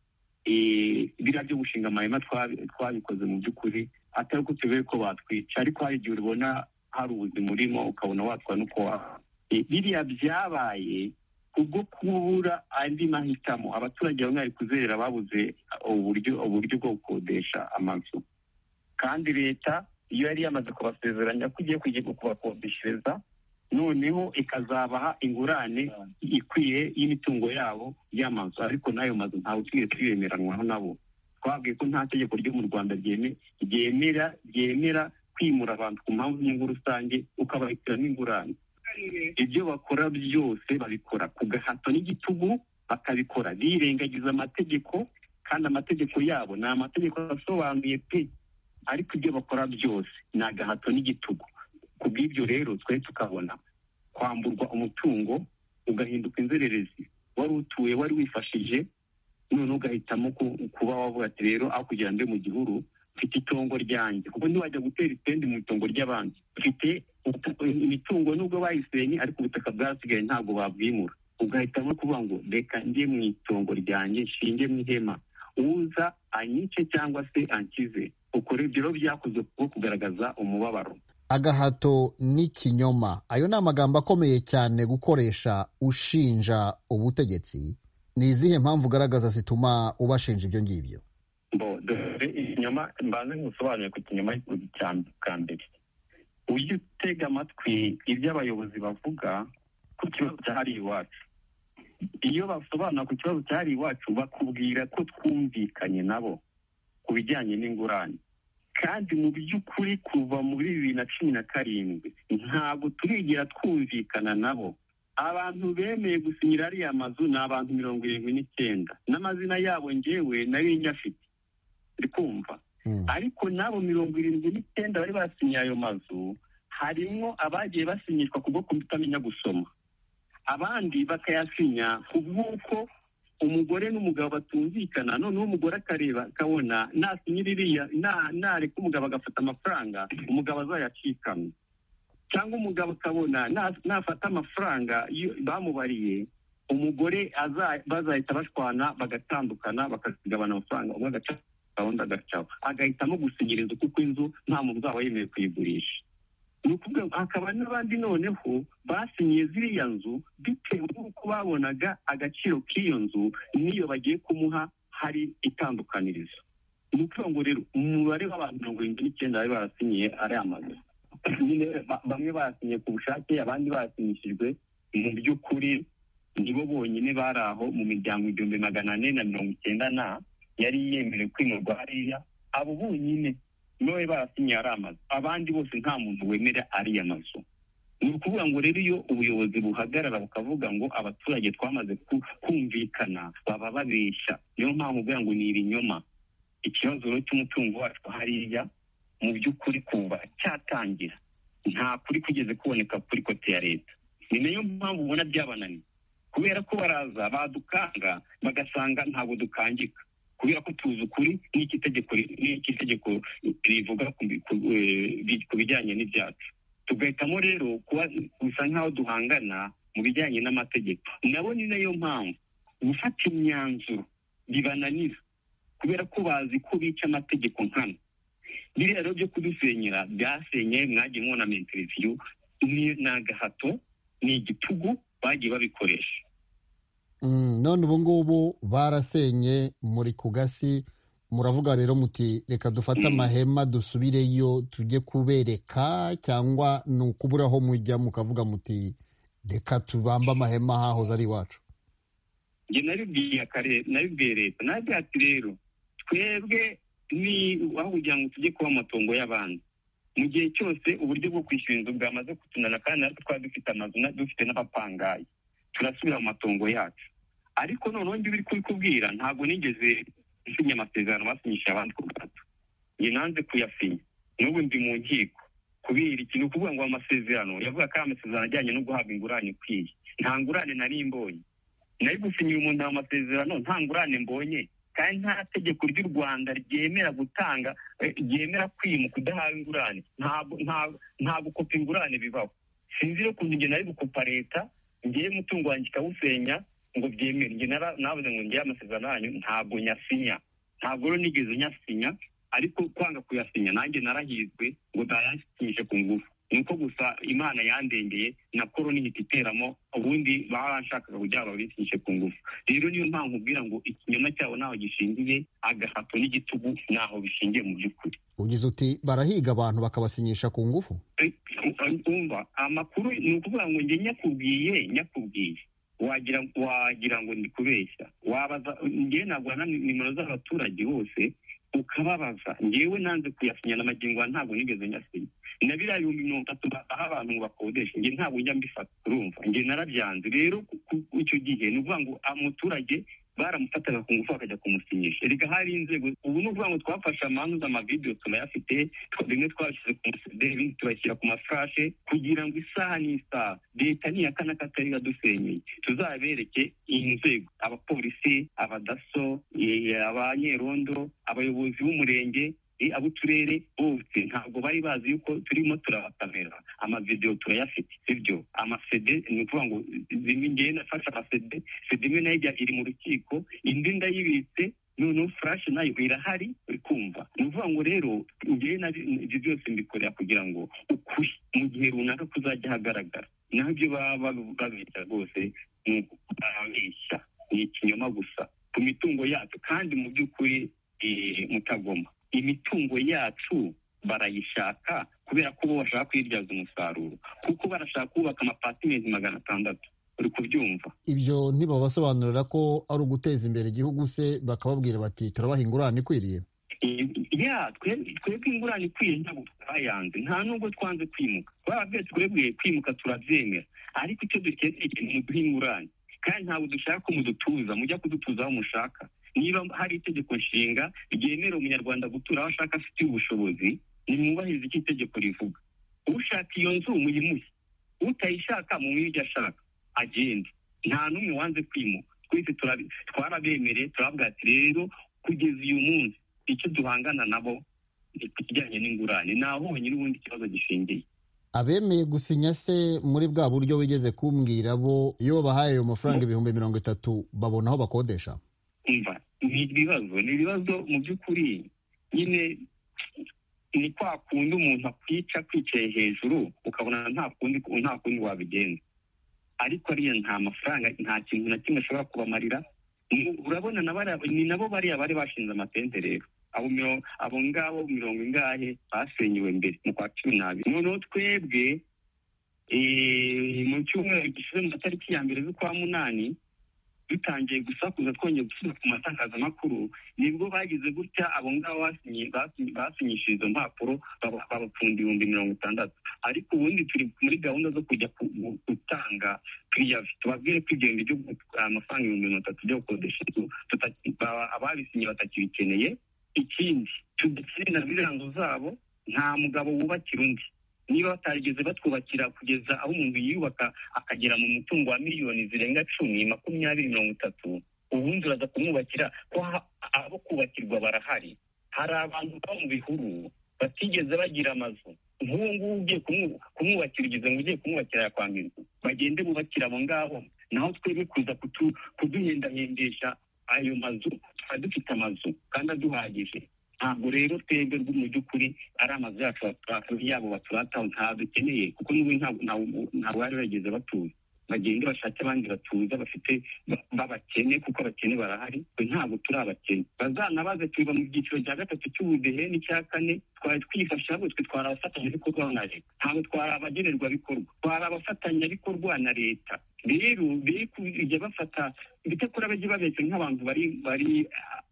biriya byo gushinga amahema twabikoze mu by'ukuri atari uko tubereye ko batwica ariko hari igihe ubona hari ubuzima urimo ukabona watwa n'uko waba biriya byabaye kubwo kubura andi mahitamo abaturage bamwe bari kuzerera babuze uburyo uburyo bwo gukodesha amazu kandi leta iyo yari yamaze kubasezeranya ko igiye kujya kubakodeshereza noneho ikazabaha ingurane ikwiye y'imitungo yabo y'amazu ariko n'ayo mazu ntawe ugiye twiyemeranwaho nabo twabwiye ko nta tegeko ryo mu Rwanda ryemera ryemera kwimura abantu ku mpamvu z'inyungu rusange ukabahitira n'ingurane ibyo bakora byose babikora ku gahato n'igitugu bakabikora birengagiza amategeko kandi amategeko yabo ni amategeko asobanuye pe ariko ibyo bakora byose ni agahato n'igitugu ku bw'ibyo rero twe tukabona kwamburwa umutungo ugahinduka inzererezi wari utuye wari wifashije none ugahitamo kuba wavuga ati rero aho kugira ngo mbe mu gihuru mfite itongo ryanjye kuko ntiwajya gutera itendi mu itongo ry'abandi mfite imitungo nubwo bayisenye ariko ubutaka bwasigaye ntabwo babwimura ugahitamo kuvuga ngo reka njye mu itongo ryanjye nshinge mu ihema uza anyice cyangwa se ankize ukora ibyo byakozwe bwo kugaragaza umubabaro agahato n'ikinyoma ayo ni amagambo akomeye cyane gukoresha ushinja ubutegetsi ni izihe mpamvu ugaragaza zituma ubashinja ibyo ngibyo kinyoma mbanze ngusobanure ku kinyoma cya mbere. Ujye utega amatwi ibyo abayobozi bavuga ku kibazo cyahari iwacu. Iyo basobanura ku kibazo cyahari iwacu bakubwira ko twumvikanye nabo ku bijyanye n'ingurane, kandi mu by'ukuri kuva muri bibiri na cumi na karindwi ntabwo turigera twumvikana nabo. Abantu bemeye gusinyira ariya mazu ni abantu mirongo irindwi n'icyenda, n'amazina yabo ngewe nari nyafite uri kumva. Ariko nabo mirongo irindwi n'icyenda bari basinyiye ayo mazu harimo abagiye basinyishwa kubwo kutamenya gusoma, abandi bakayasinya kubw'uko umugore n'umugabo batumvikana, noneho umugore akareba akabona nasinyira iriya nareka umugabo agafata amafaranga umugabo azayacikamo, cyangwa umugabo akabona nafata amafaranga bamubariye umugore bazahita bashwana bagatandukana bakagabana amafaranga, umwe agaca undi agacaho, agahitamo gusinyiriza kuko inzu nta muntu uzaba yemeye kuyigurisha. Ni ukuvuga hakaba n'abandi noneho basinyiye ziriya nzu bitewe n'uko babonaga agaciro k'iyo nzu n'iyo bagiye kumuha hari itandukanirizo. Ni ukuvuga ngo rero umubare w'abantu mirongo irindwi n'icyenda bari barasinyiye ari amazu, bamwe basinyiye ku bushake abandi basinyishijwe. Mu by'ukuri nibo bonyine bari aho mu miryango igihumbi magana ane na mirongo icyenda na yari yemerewe kwimurwa hariya, abo bonyine niwe barasinyiye ari amazu, abandi bose nta muntu wemera ariya mazu. Ni ukuvuga ngo rero iyo ubuyobozi buhagarara bukavuga ngo abaturage twamaze kumvikana baba babeshya, niyo mpamvu uvuga ngo ni ibinyoma. Ikibazo rero cy'umutungo wacu hariya mu by'ukuri kuva cyatangira nta kuri kugeze kuboneka kuri kote ya leta. Ni nayo mpamvu ubona byabananiye, kubera ko baraza badukanga bagasanga ntabwo dukangika, kubera ko tuzi ukuri n'iki tegeko n'iki tegeko rivuga ku bijyanye n'ibyacu. Tugahitamo rero kuba gusa nk'aho duhangana mu bijyanye n'amategeko. Nabo ni nayo mpamvu gufata imyanzuro bibananira, kubera ko bazi ko bica amategeko nkana. Biriya rero byo kudusenyera byasenye, mwagiye mubona mu interview, ni agahato, ni igitugu bagiye babikoresha. None ubu ngubu barasenye muri ku gasi, muravuga rero muti reka dufate amahema dusubireyo tujye kubereka, cyangwa ni ukubura aho mujya mukavuga muti reka tubambe amahema hahoze ari iwacu? Njye nabibwiye leta nabyo ati rero twebwe ni aho kugira ngo tujye kuba amatongo y'abandi. Mu gihe cyose uburyo bwo kwishyura inzu bwamaze kutunana, kandi natwe twari dufite amazu dufite n'abapangayi, turasubira mu matongo yacu. Ariko noneho njye uri kubikubwira ntabwo nigeze nsinya amasezerano basinyisha abandi ku gato, njye nanze kuyasinya, n'ubu ndi mu nkiko kubera ikintu kuvuga ngo amasezerano yavuga ko ari amasezerano ajyanye no guhabwa ingurane ikwiye. Nta ngurane nari mbonye, nari gusinyira umuntu amasezerano nta ngurane mbonye, kandi nta tegeko ry'u Rwanda ryemera gutanga ryemera kwimuka udahawe ingurane. Ntabwo nta gukopa ingurane bibaho. Sinzi rero ukuntu njye nari gukopa leta ngiye umutungo wanjye ikawusenya ngo byemere. Njye navuze ngo ngiye amasezerano yanyu ntabwo nyasinya, ntabwo rero nigeze nyasinya. Ariko kwanga kuyasinya nanjye narahizwe ngo ndayasinyishe ku ngufu. Nuko gusa Imana yandengeye na korona ihita iteramo, ubundi baranshakaga kugira babisinyishe ku ngufu. Rero niyo mpamvu ubwira ngo ikinyoma cyabo naho gishingiye, agahato n'igitugu naho bishingiye mu by'ukuri. Ugize uti barahiga abantu bakabasinyisha ku ngufu? Umva amakuru ni ukuvuga ngo njye nyakubwiye nyakubwiye wagira wagira ngo ndi kubeshya. Wabaza njye nagwana nimero z'abaturage bose ukababaza, njyewe nanze kuyasinya n'amagingo ntabwo nigeze nyasinya. Na biriya ibihumbi mirongo itatu aho abantu bakodesha njye ntabwo njya mbifata, urumva njye narabyanze. Rero icyo gihe ni ukuvuga ngo umuturage baramufataga ku ngufu bakajya kumusinyisha. Reka hari inzego, ubu ni ukuvuga ngo twafashe amantu amavidewo tunayafite, bimwe twabishyize ku musede, ibindi tubashyira ku mafurashe, kugira ngo isaha n'isaha leta niyakana katari gadusenyeye tuzabereke inzego, abapolisi, abadaso, abanyerondo, abayobozi b'umurenge, ab'uturere bose ntabwo bari bazi yuko turimo turabakamera. Amavidewo turayafite, sibyo? Amasede ni ukuvuga ngo zimwe ngiye nafashe amasede, sede imwe nayo iri mu rukiko, indi ndayibitse, noneho furashe nayo irahari, uri kumva. Ni ukuvuga ngo rero ngiye ibyo byose mbikorera kugira ngo ukuri mu gihe runaka kuzajya hagaragara. Naho ibyo baba babeshya rwose ni ukubabeshya, ni ikinyoma gusa ku mitungo yacu, kandi mu by'ukuri mutagoma imitungo yacu barayishaka kubera ko bo bashaka kuyibyaza umusaruro, kuko barashaka kubaka amapatimenti magana atandatu. uri kubyumva? Ibyo ntibabasobanurira ko ari uguteza imbere igihugu se, bakababwira bati turabaha ingurane ikwiriye? ya twebwe ingurane ikwiye ntabwo twayanze, nta nubwo twanze kwimuka. bababwiye twebwe kwimuka turabyemera, ariko icyo dukeneye ni muduhe ingurane, kandi ntabwo dushaka ko mudutuza, mujya kudutuza aho mushaka. Niba hari itegeko nshinga ryemerera umunyarwanda gutura aho ashaka afitiye ubushobozi, nimwubahirize icyo itegeko rivuga. ushaka iyo nzu muyimuhe, utayishaka mu ibyo ashaka agende. nta n'umwe wanze kwimuka, twese twarabemereye. turabwira ati rero kugeza uyu munsi icyo duhangana nabo ni ikijyanye n'ingurane, naho honyine ubundi ikibazo gishingiye. Abemeye gusinya se muri bwa buryo wigeze kumbwira, bo iyo bahaye ayo mafaranga ibihumbi mirongo itatu babona aho bakodesha? umva ni ibibazo ni ibibazo mu by'ukuri. nyine ni kwa kundi umuntu akwica kwicaye hejuru, ukabona nta kundi nta kundi wabigenza. ariko ariya nta mafaranga, nta kintu na kimwe ashobora kubamarira. urabona ni nabo bariya bari bashinze amatente rero, abo abo ngabo mirongo ingahe basenyewe mbere mu kwa cumi n'abiri. noneho twebwe mu cyumweru gishize mu matariki ya mbere z'ukwa munani dutangiye gusakuza twongeye gusubira ku matangazamakuru, nibwo bagize gutya abo ngabo basinyishije izo mpapuro babapfunda ibihumbi mirongo itandatu. ariko ubundi turi muri gahunda zo kujya gutanga piriyavi, tubabwire ko igihumbi cyo amafaranga ibihumbi mirongo itatu byo gukodesha inzu ababisinye batakibikeneye. ikindi tudakire na ziriya nzu zabo, nta mugabo wubakira undi. niba batarigeze batwubakira kugeza aho umuntu yiyubaka akagera mu mutungo wa miliyoni zirenga cumi makumyabiri mirongo itatu, ubundi uraza kumwubakira ko abo kubakirwa barahari. hari abantu baba mu bihuru batigeze bagira amazu, nk'ubu ngubu ugiye kumwubakira ugeze ngo ugiye kumwubakira yakwanga inzu, bagende bubakira abo ngabo. naho twebwe kuza kuduhendahendesha ayo mazu, twari dufite amazu kandi aduhagije. ntabwo rero twebwe mu by'ukuri ari amazu yacu yabo baturataho, nta dukeneye, kuko n'ubu ntabwo bari bageze batuye. bagende bashake abandi batuza bafite babakene, kuko abakene barahari, ntabwo turi abakene. bazanabaze tuba mu byiciro cya gatatu cy'ubudehe n'icya kane. twari twifasha abo twe twari abafatanyabikorwa na leta, ntabwo twari abagenerwabikorwa, twari abafatanyabikorwa na leta. rero be kujya bafata ibitekura bajye babetse nk'abantu bari bari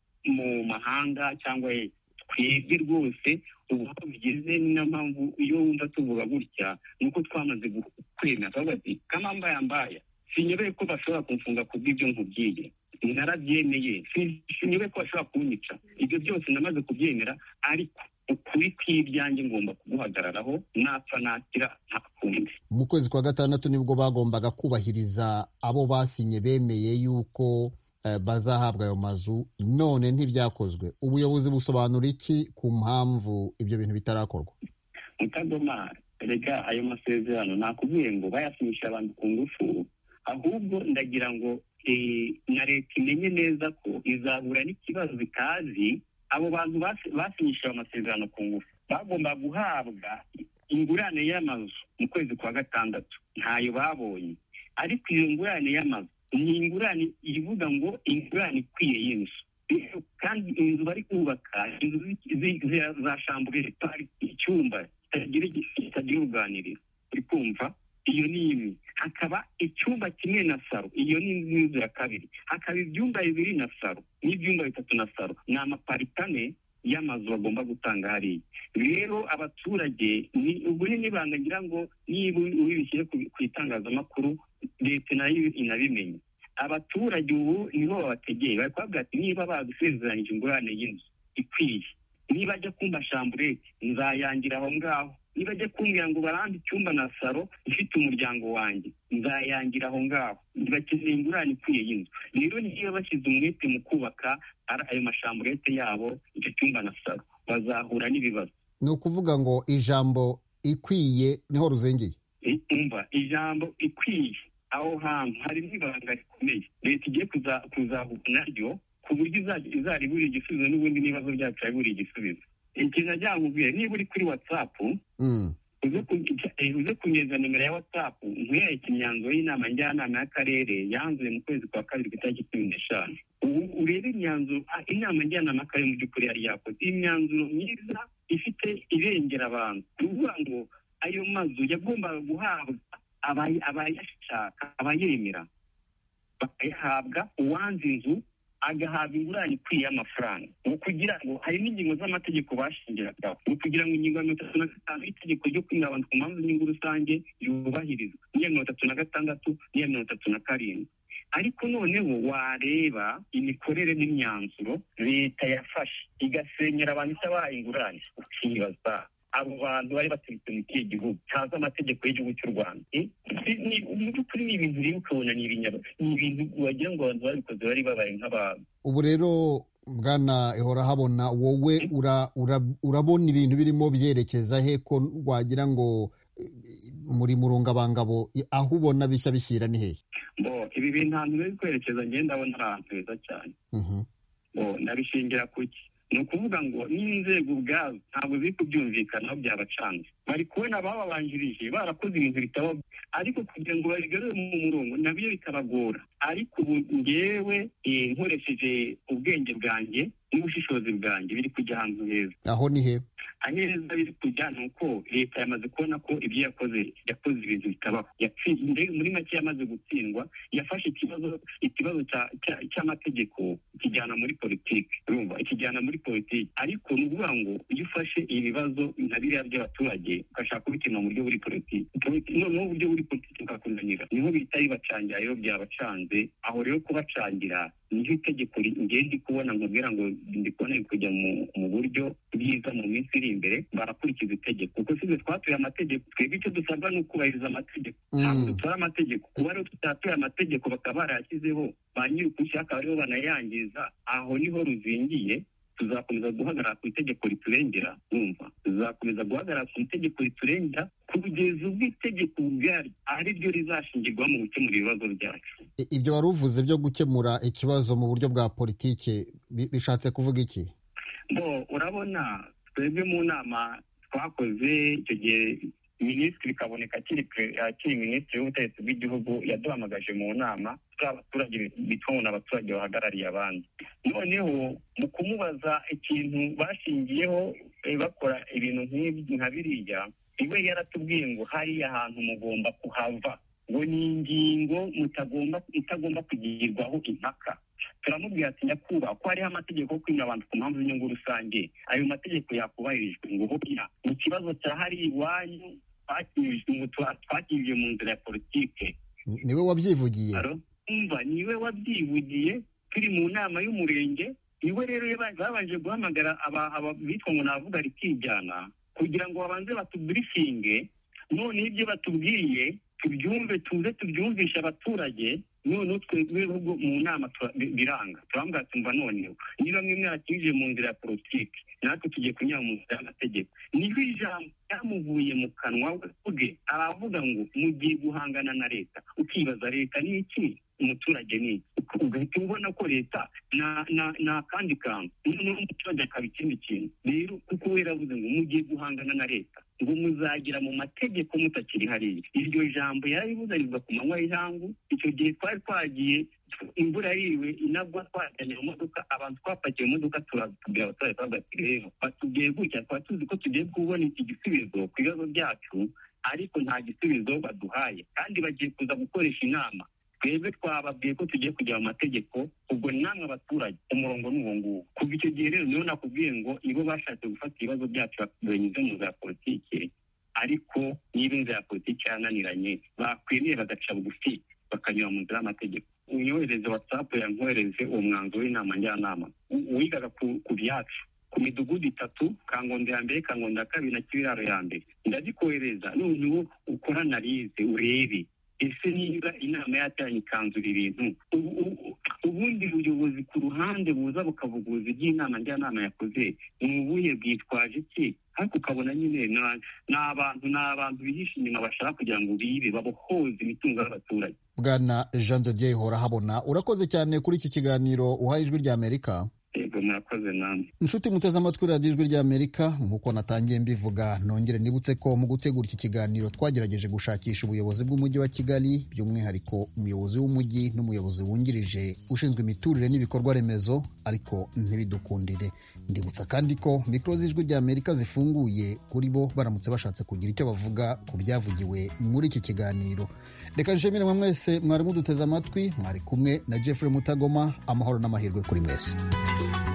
mu mahanga cyangwa twebwe rwose. ubu aho bigeze niyo mpamvu iyo wumva tuvuga gutya ni uko twamaze kwemera, turavuga ati kamambaya mbaya, sinyobeye ko bashobora kumfunga ku bw'ibyo nkubwiye, narabyemeye. sinyobeye ko bashobora kunyica, ibyo byose namaze kubyemera, ariko ukuri kw'ibyanjye ngomba kuguhagararaho, napfa nakira nta kundi. Mu kwezi kwa gatandatu nibwo bagombaga kubahiriza abo basinye bemeye yuko bazahabwa ayo mazu, none ntibyakozwe. ubuyobozi busobanura iki ku mpamvu ibyo bintu bitarakorwa? Mutagoma, rega ayo masezerano nakubwiye ngo bayasinyisha abantu ku ngufu, ahubwo ndagira ngo na leta imenye neza ko izahura n'ikibazo bitazi. abo bantu basinyisha amasezerano ku ngufu bagomba guhabwa ingurane y'amazu mu kwezi kwa gatandatu, ntayo babonye. ariko iyo ngurane y'amazu ni ingurane ivuga ngo ingurane ikwiye y'inzu, kandi inzu bari kubaka inzu za shambure, icyumba kitagira uruganiriro, uri kumva? iyo ni imwe. hakaba icyumba kimwe na saro, iyo ni inzu ya kabiri. hakaba ibyumba bibiri na saro n'ibyumba bitatu na saro. ni amaparitane y'amazu bagomba gutanga hariya. rero abaturage ubwo ni n'ibanga ngira ngo niba ubishyire ku itangazamakuru leta nayo inabimenye. abaturage ubu nibo babategeye, bari kuvuga ati niba badusezeranyije ingurane y'inzu ikwiye, niba ajya kumba shamburete nzayangira aho ngaho, niba ajya kumbwira ngo barambe icyumba na saro ifite umuryango wanjye nzayangira aho ngaho. bakeneye ingurane ikwiye y'inzu. rero niba bashyize umwete mu kubaka ayo mashamburete yabo, icyo cyumba na saro, bazahura n'ibibazo. ni ukuvuga ngo ijambo ikwiye niho ruzengeye. umva ijambo ikwiye aho hantu hari n'ibanga rikomeye leta igiye kuzahura naryo, ku buryo izajya ibura igisubizo n'ubundi n'ibibazo byacu yabura igisubizo. ikintu ajya nkubwira, niba uri kuri watsapu uze kunyeza nimero ya watsapu nkwereke imyanzuro y'inama njyanama y'akarere yanzuye mu kwezi kwa kabiri ku itariki cumi n'eshanu. Urebe imyanzuro inama njyanama y'akarere mu by'ukuri yari yakoze imyanzuro myiza ifite irengera abantu. Ni ukuvuga ngo ayo mazu yagombaga guhabwa abayashaka abayemera bakayahabwa, uwanze inzu agahabwa ingurane ikwiye y'amafaranga. Ni ukugira ngo hari n'ingingo z'amategeko bashingiraga, ni ukugira ngo ingingo ya mirongo itatu na gatanu y'itegeko ryo kwimura abantu ku mpamvu z'inyungu rusange yubahirizwa, n'iya mirongo itatu na gatandatu n'iya mirongo itatu na karindwi. Ariko noneho wareba imikorere n'imyanzuro leta yafashe igasenyera abantu itabahaye ingurane, ukibaza abo bantu bari baturutse mu kihe gihugu cyaza amategeko y'igihugu cy'u Rwanda. Mu by'ukuri ni ibintu rero ukabona ni ibintu wagira ngo abantu babikoze bari babaye nk'abantu. Ubu rero Bwana Ihorahabona, wowe urabona ibintu birimo byerekeza he, ko wagira ngo muri murungabangabo aho ubona bishya bishyira ni hehe? Bo ibi bintu ahantu biri kwerekeza ngenda ndabona ari ahantu heza cyane. Bo nabishingira kuki? Ni ukuvuga ngo n'inzego ubwazo ntabwo ziri kubyumvikanaho byabacanze. Bari kubona abababanjirije barakoze ibintu bitaba, ariko kugira ngo babigarure mu murongo nabyo bikabagora. Ariko ubu ngewe nkoresheje ubwenge bwanjye n'ubushishozi bwanjye biri kujya ahantu heza. Aho ni he? Aheza biri kujya ni uko leta yamaze kubona ko ibyo yakoze yakoze ibintu bitabaho. Muri make yamaze gutsindwa, yafashe ikibazo ikibazo cy'amategeko kijyana muri politiki. Urumva ikijyana muri politiki, ariko ni ukuvuga ngo iyo ufashe ibibazo nka biriya by'abaturage ugashaka kubikemura mu buryo buri politiki, noneho uburyo buri politiki bukakunanira, niho bihita bibacangira rero byabacanze. Aho rero kubacangira niho itegeko ngenda kubona nkubwira ngo ndi kubona riri kujya mu buryo bwiza mu minsi iri imbere, barakurikiza itegeko. Kuko si twe twatuye amategeko, twebwe icyo dusabwa ni ukubahiriza amategeko, ntabwo dutora amategeko. Kuba rero tutatuye amategeko bakaba barayashyizeho ba nyir'ukushya akaba aribo banayangiza, aho niho ruzingiye. Tuzakomeza guhagarara ku itegeko riturengera, numva tuzakomeza guhagarara ku itegeko riturengera kugeza ubwo itegeko ubwaryo ari ryo rizashingirwa mu gukemura ibibazo byacu. Ibyo wari uvuze byo gukemura ikibazo mu buryo bwa politike bishatse kuvuga iki? Bo urabona twebwe mu nama twakoze icyo gihe minisitiri Kaboneka akiri minisitiri w'ubutegetsi bw'igihugu yaduhamagaje mu nama abaturage bitwa abaturage bahagarariye abandi. Noneho mu kumubaza ikintu bashingiyeho bakora ibintu nka biriya, iwe yaratubwiye ngo hariya hantu mugomba kuhava, ngo ni ingingo mutagomba itagomba kugirwaho impaka. Turamubwira ati nyakubahwa ko hariho amategeko yo kwimura abantu ku mpamvu z'inyungu rusange, ayo mategeko yakubahirijwe. Ngo hoya mu kibazo cya hariya iwanyu twakirije mu nzira ya politike. Niwe wabyivugiye? Umva niwe wabyivugiye, turi mu nama y'umurenge. Niwe rero babanje guhamagara bitwa ngo navuga rikijyana kugira ngo babanze batuburifinge, none ibyo batubwiye tubyumve, tuze tubyumvisha abaturage. None twebwe mu nama biranga, turambwira tumva noneho niba mwe mwarakije mu nzira ya politiki, natwe tugiye kunyura mu nzira y'amategeko. Niho ijambo ryamuvuye mu kanwa we, aravuga ngo mugiye guhangana na leta. Ukibaza leta ni iki, umuturage ni iki? Ugahita ubona ko leta ni akandi kantu, noneho umuturage akaba ikindi kintu. Rero kuko we yaravuze ngo mugiye guhangana na leta, ngo muzagira mu mategeko mutakiri hariya. Iryo jambo yaribuzarizwa ku manywa y'ihangu. Icyo gihe twari twagiye, imvura yiriwe inagwa, twajyanye mu modoka, abantu twapakiye mu modoka turatubwira abaturage twavuga ati rero batubwiye gutya, twari tuzi ko tugiye kubona iki gisubizo ku bibazo byacu, ariko nta gisubizo baduhaye kandi bagiye kuza gukoresha inama. Twebwe twababwiye ko tugiye kujya mu mategeko, ubwo namwe abaturage umurongo ni uwo nguwo. Kuva icyo gihe rero niho nakubwiye ngo nibo bashatse gufata ibibazo byacu banyuze mu za politiki, ariko niba inzira ya politiki yananiranye bakwiriye bagaca bugufi bakanyura mu nzira y'amategeko. Unyohereze watsapu yankohereze uwo mwanzuro w'inama njyanama wigaga ku byacu ku midugudu itatu, Kangondo ya mbere, Kangondo ya kabiri na Kibiraro ya mbere. Ndazikohereza noneho ukora analize urebe ese niba inama yateranye ikanzura ibintu, ubundi buyobozi ku ruhande buza bukavuguza iby'inama njyanama yakoze ni ubuhe bwitwaje iki? Ariko ukabona nyine ni abantu ni abantu bihisha inyuma bashaka kugira ngo bibe babohoze imitungo y'abaturage. Bwana Jean de Dieu Ihorahabona, urakoze cyane kuri iki kiganiro uhaye Ijwi ry'Amerika. Yego. yego murakoze namwe. inshuti muteze amatwi radiyo ijwi ry'Amerika, nk'uko natangiye mbivuga nongere nibutse ko mu gutegura iki kiganiro twagerageje gushakisha ubuyobozi bw'umujyi wa Kigali, by'umwihariko umuyobozi w'umujyi n'umuyobozi wungirije ushinzwe imiturire n'ibikorwa remezo, ariko ntibidukundire. Ndibutsa kandi ko mikoro z'ijwi ry'Amerika zifunguye kuri bo baramutse bashatse kugira icyo bavuga ku byavugiwe muri iki kiganiro. Reka nshimire mwe mwese mwari muduteze amatwi, mwari kumwe na Jeffrey Mutagoma. Amahoro n'amahirwe kuri mwese.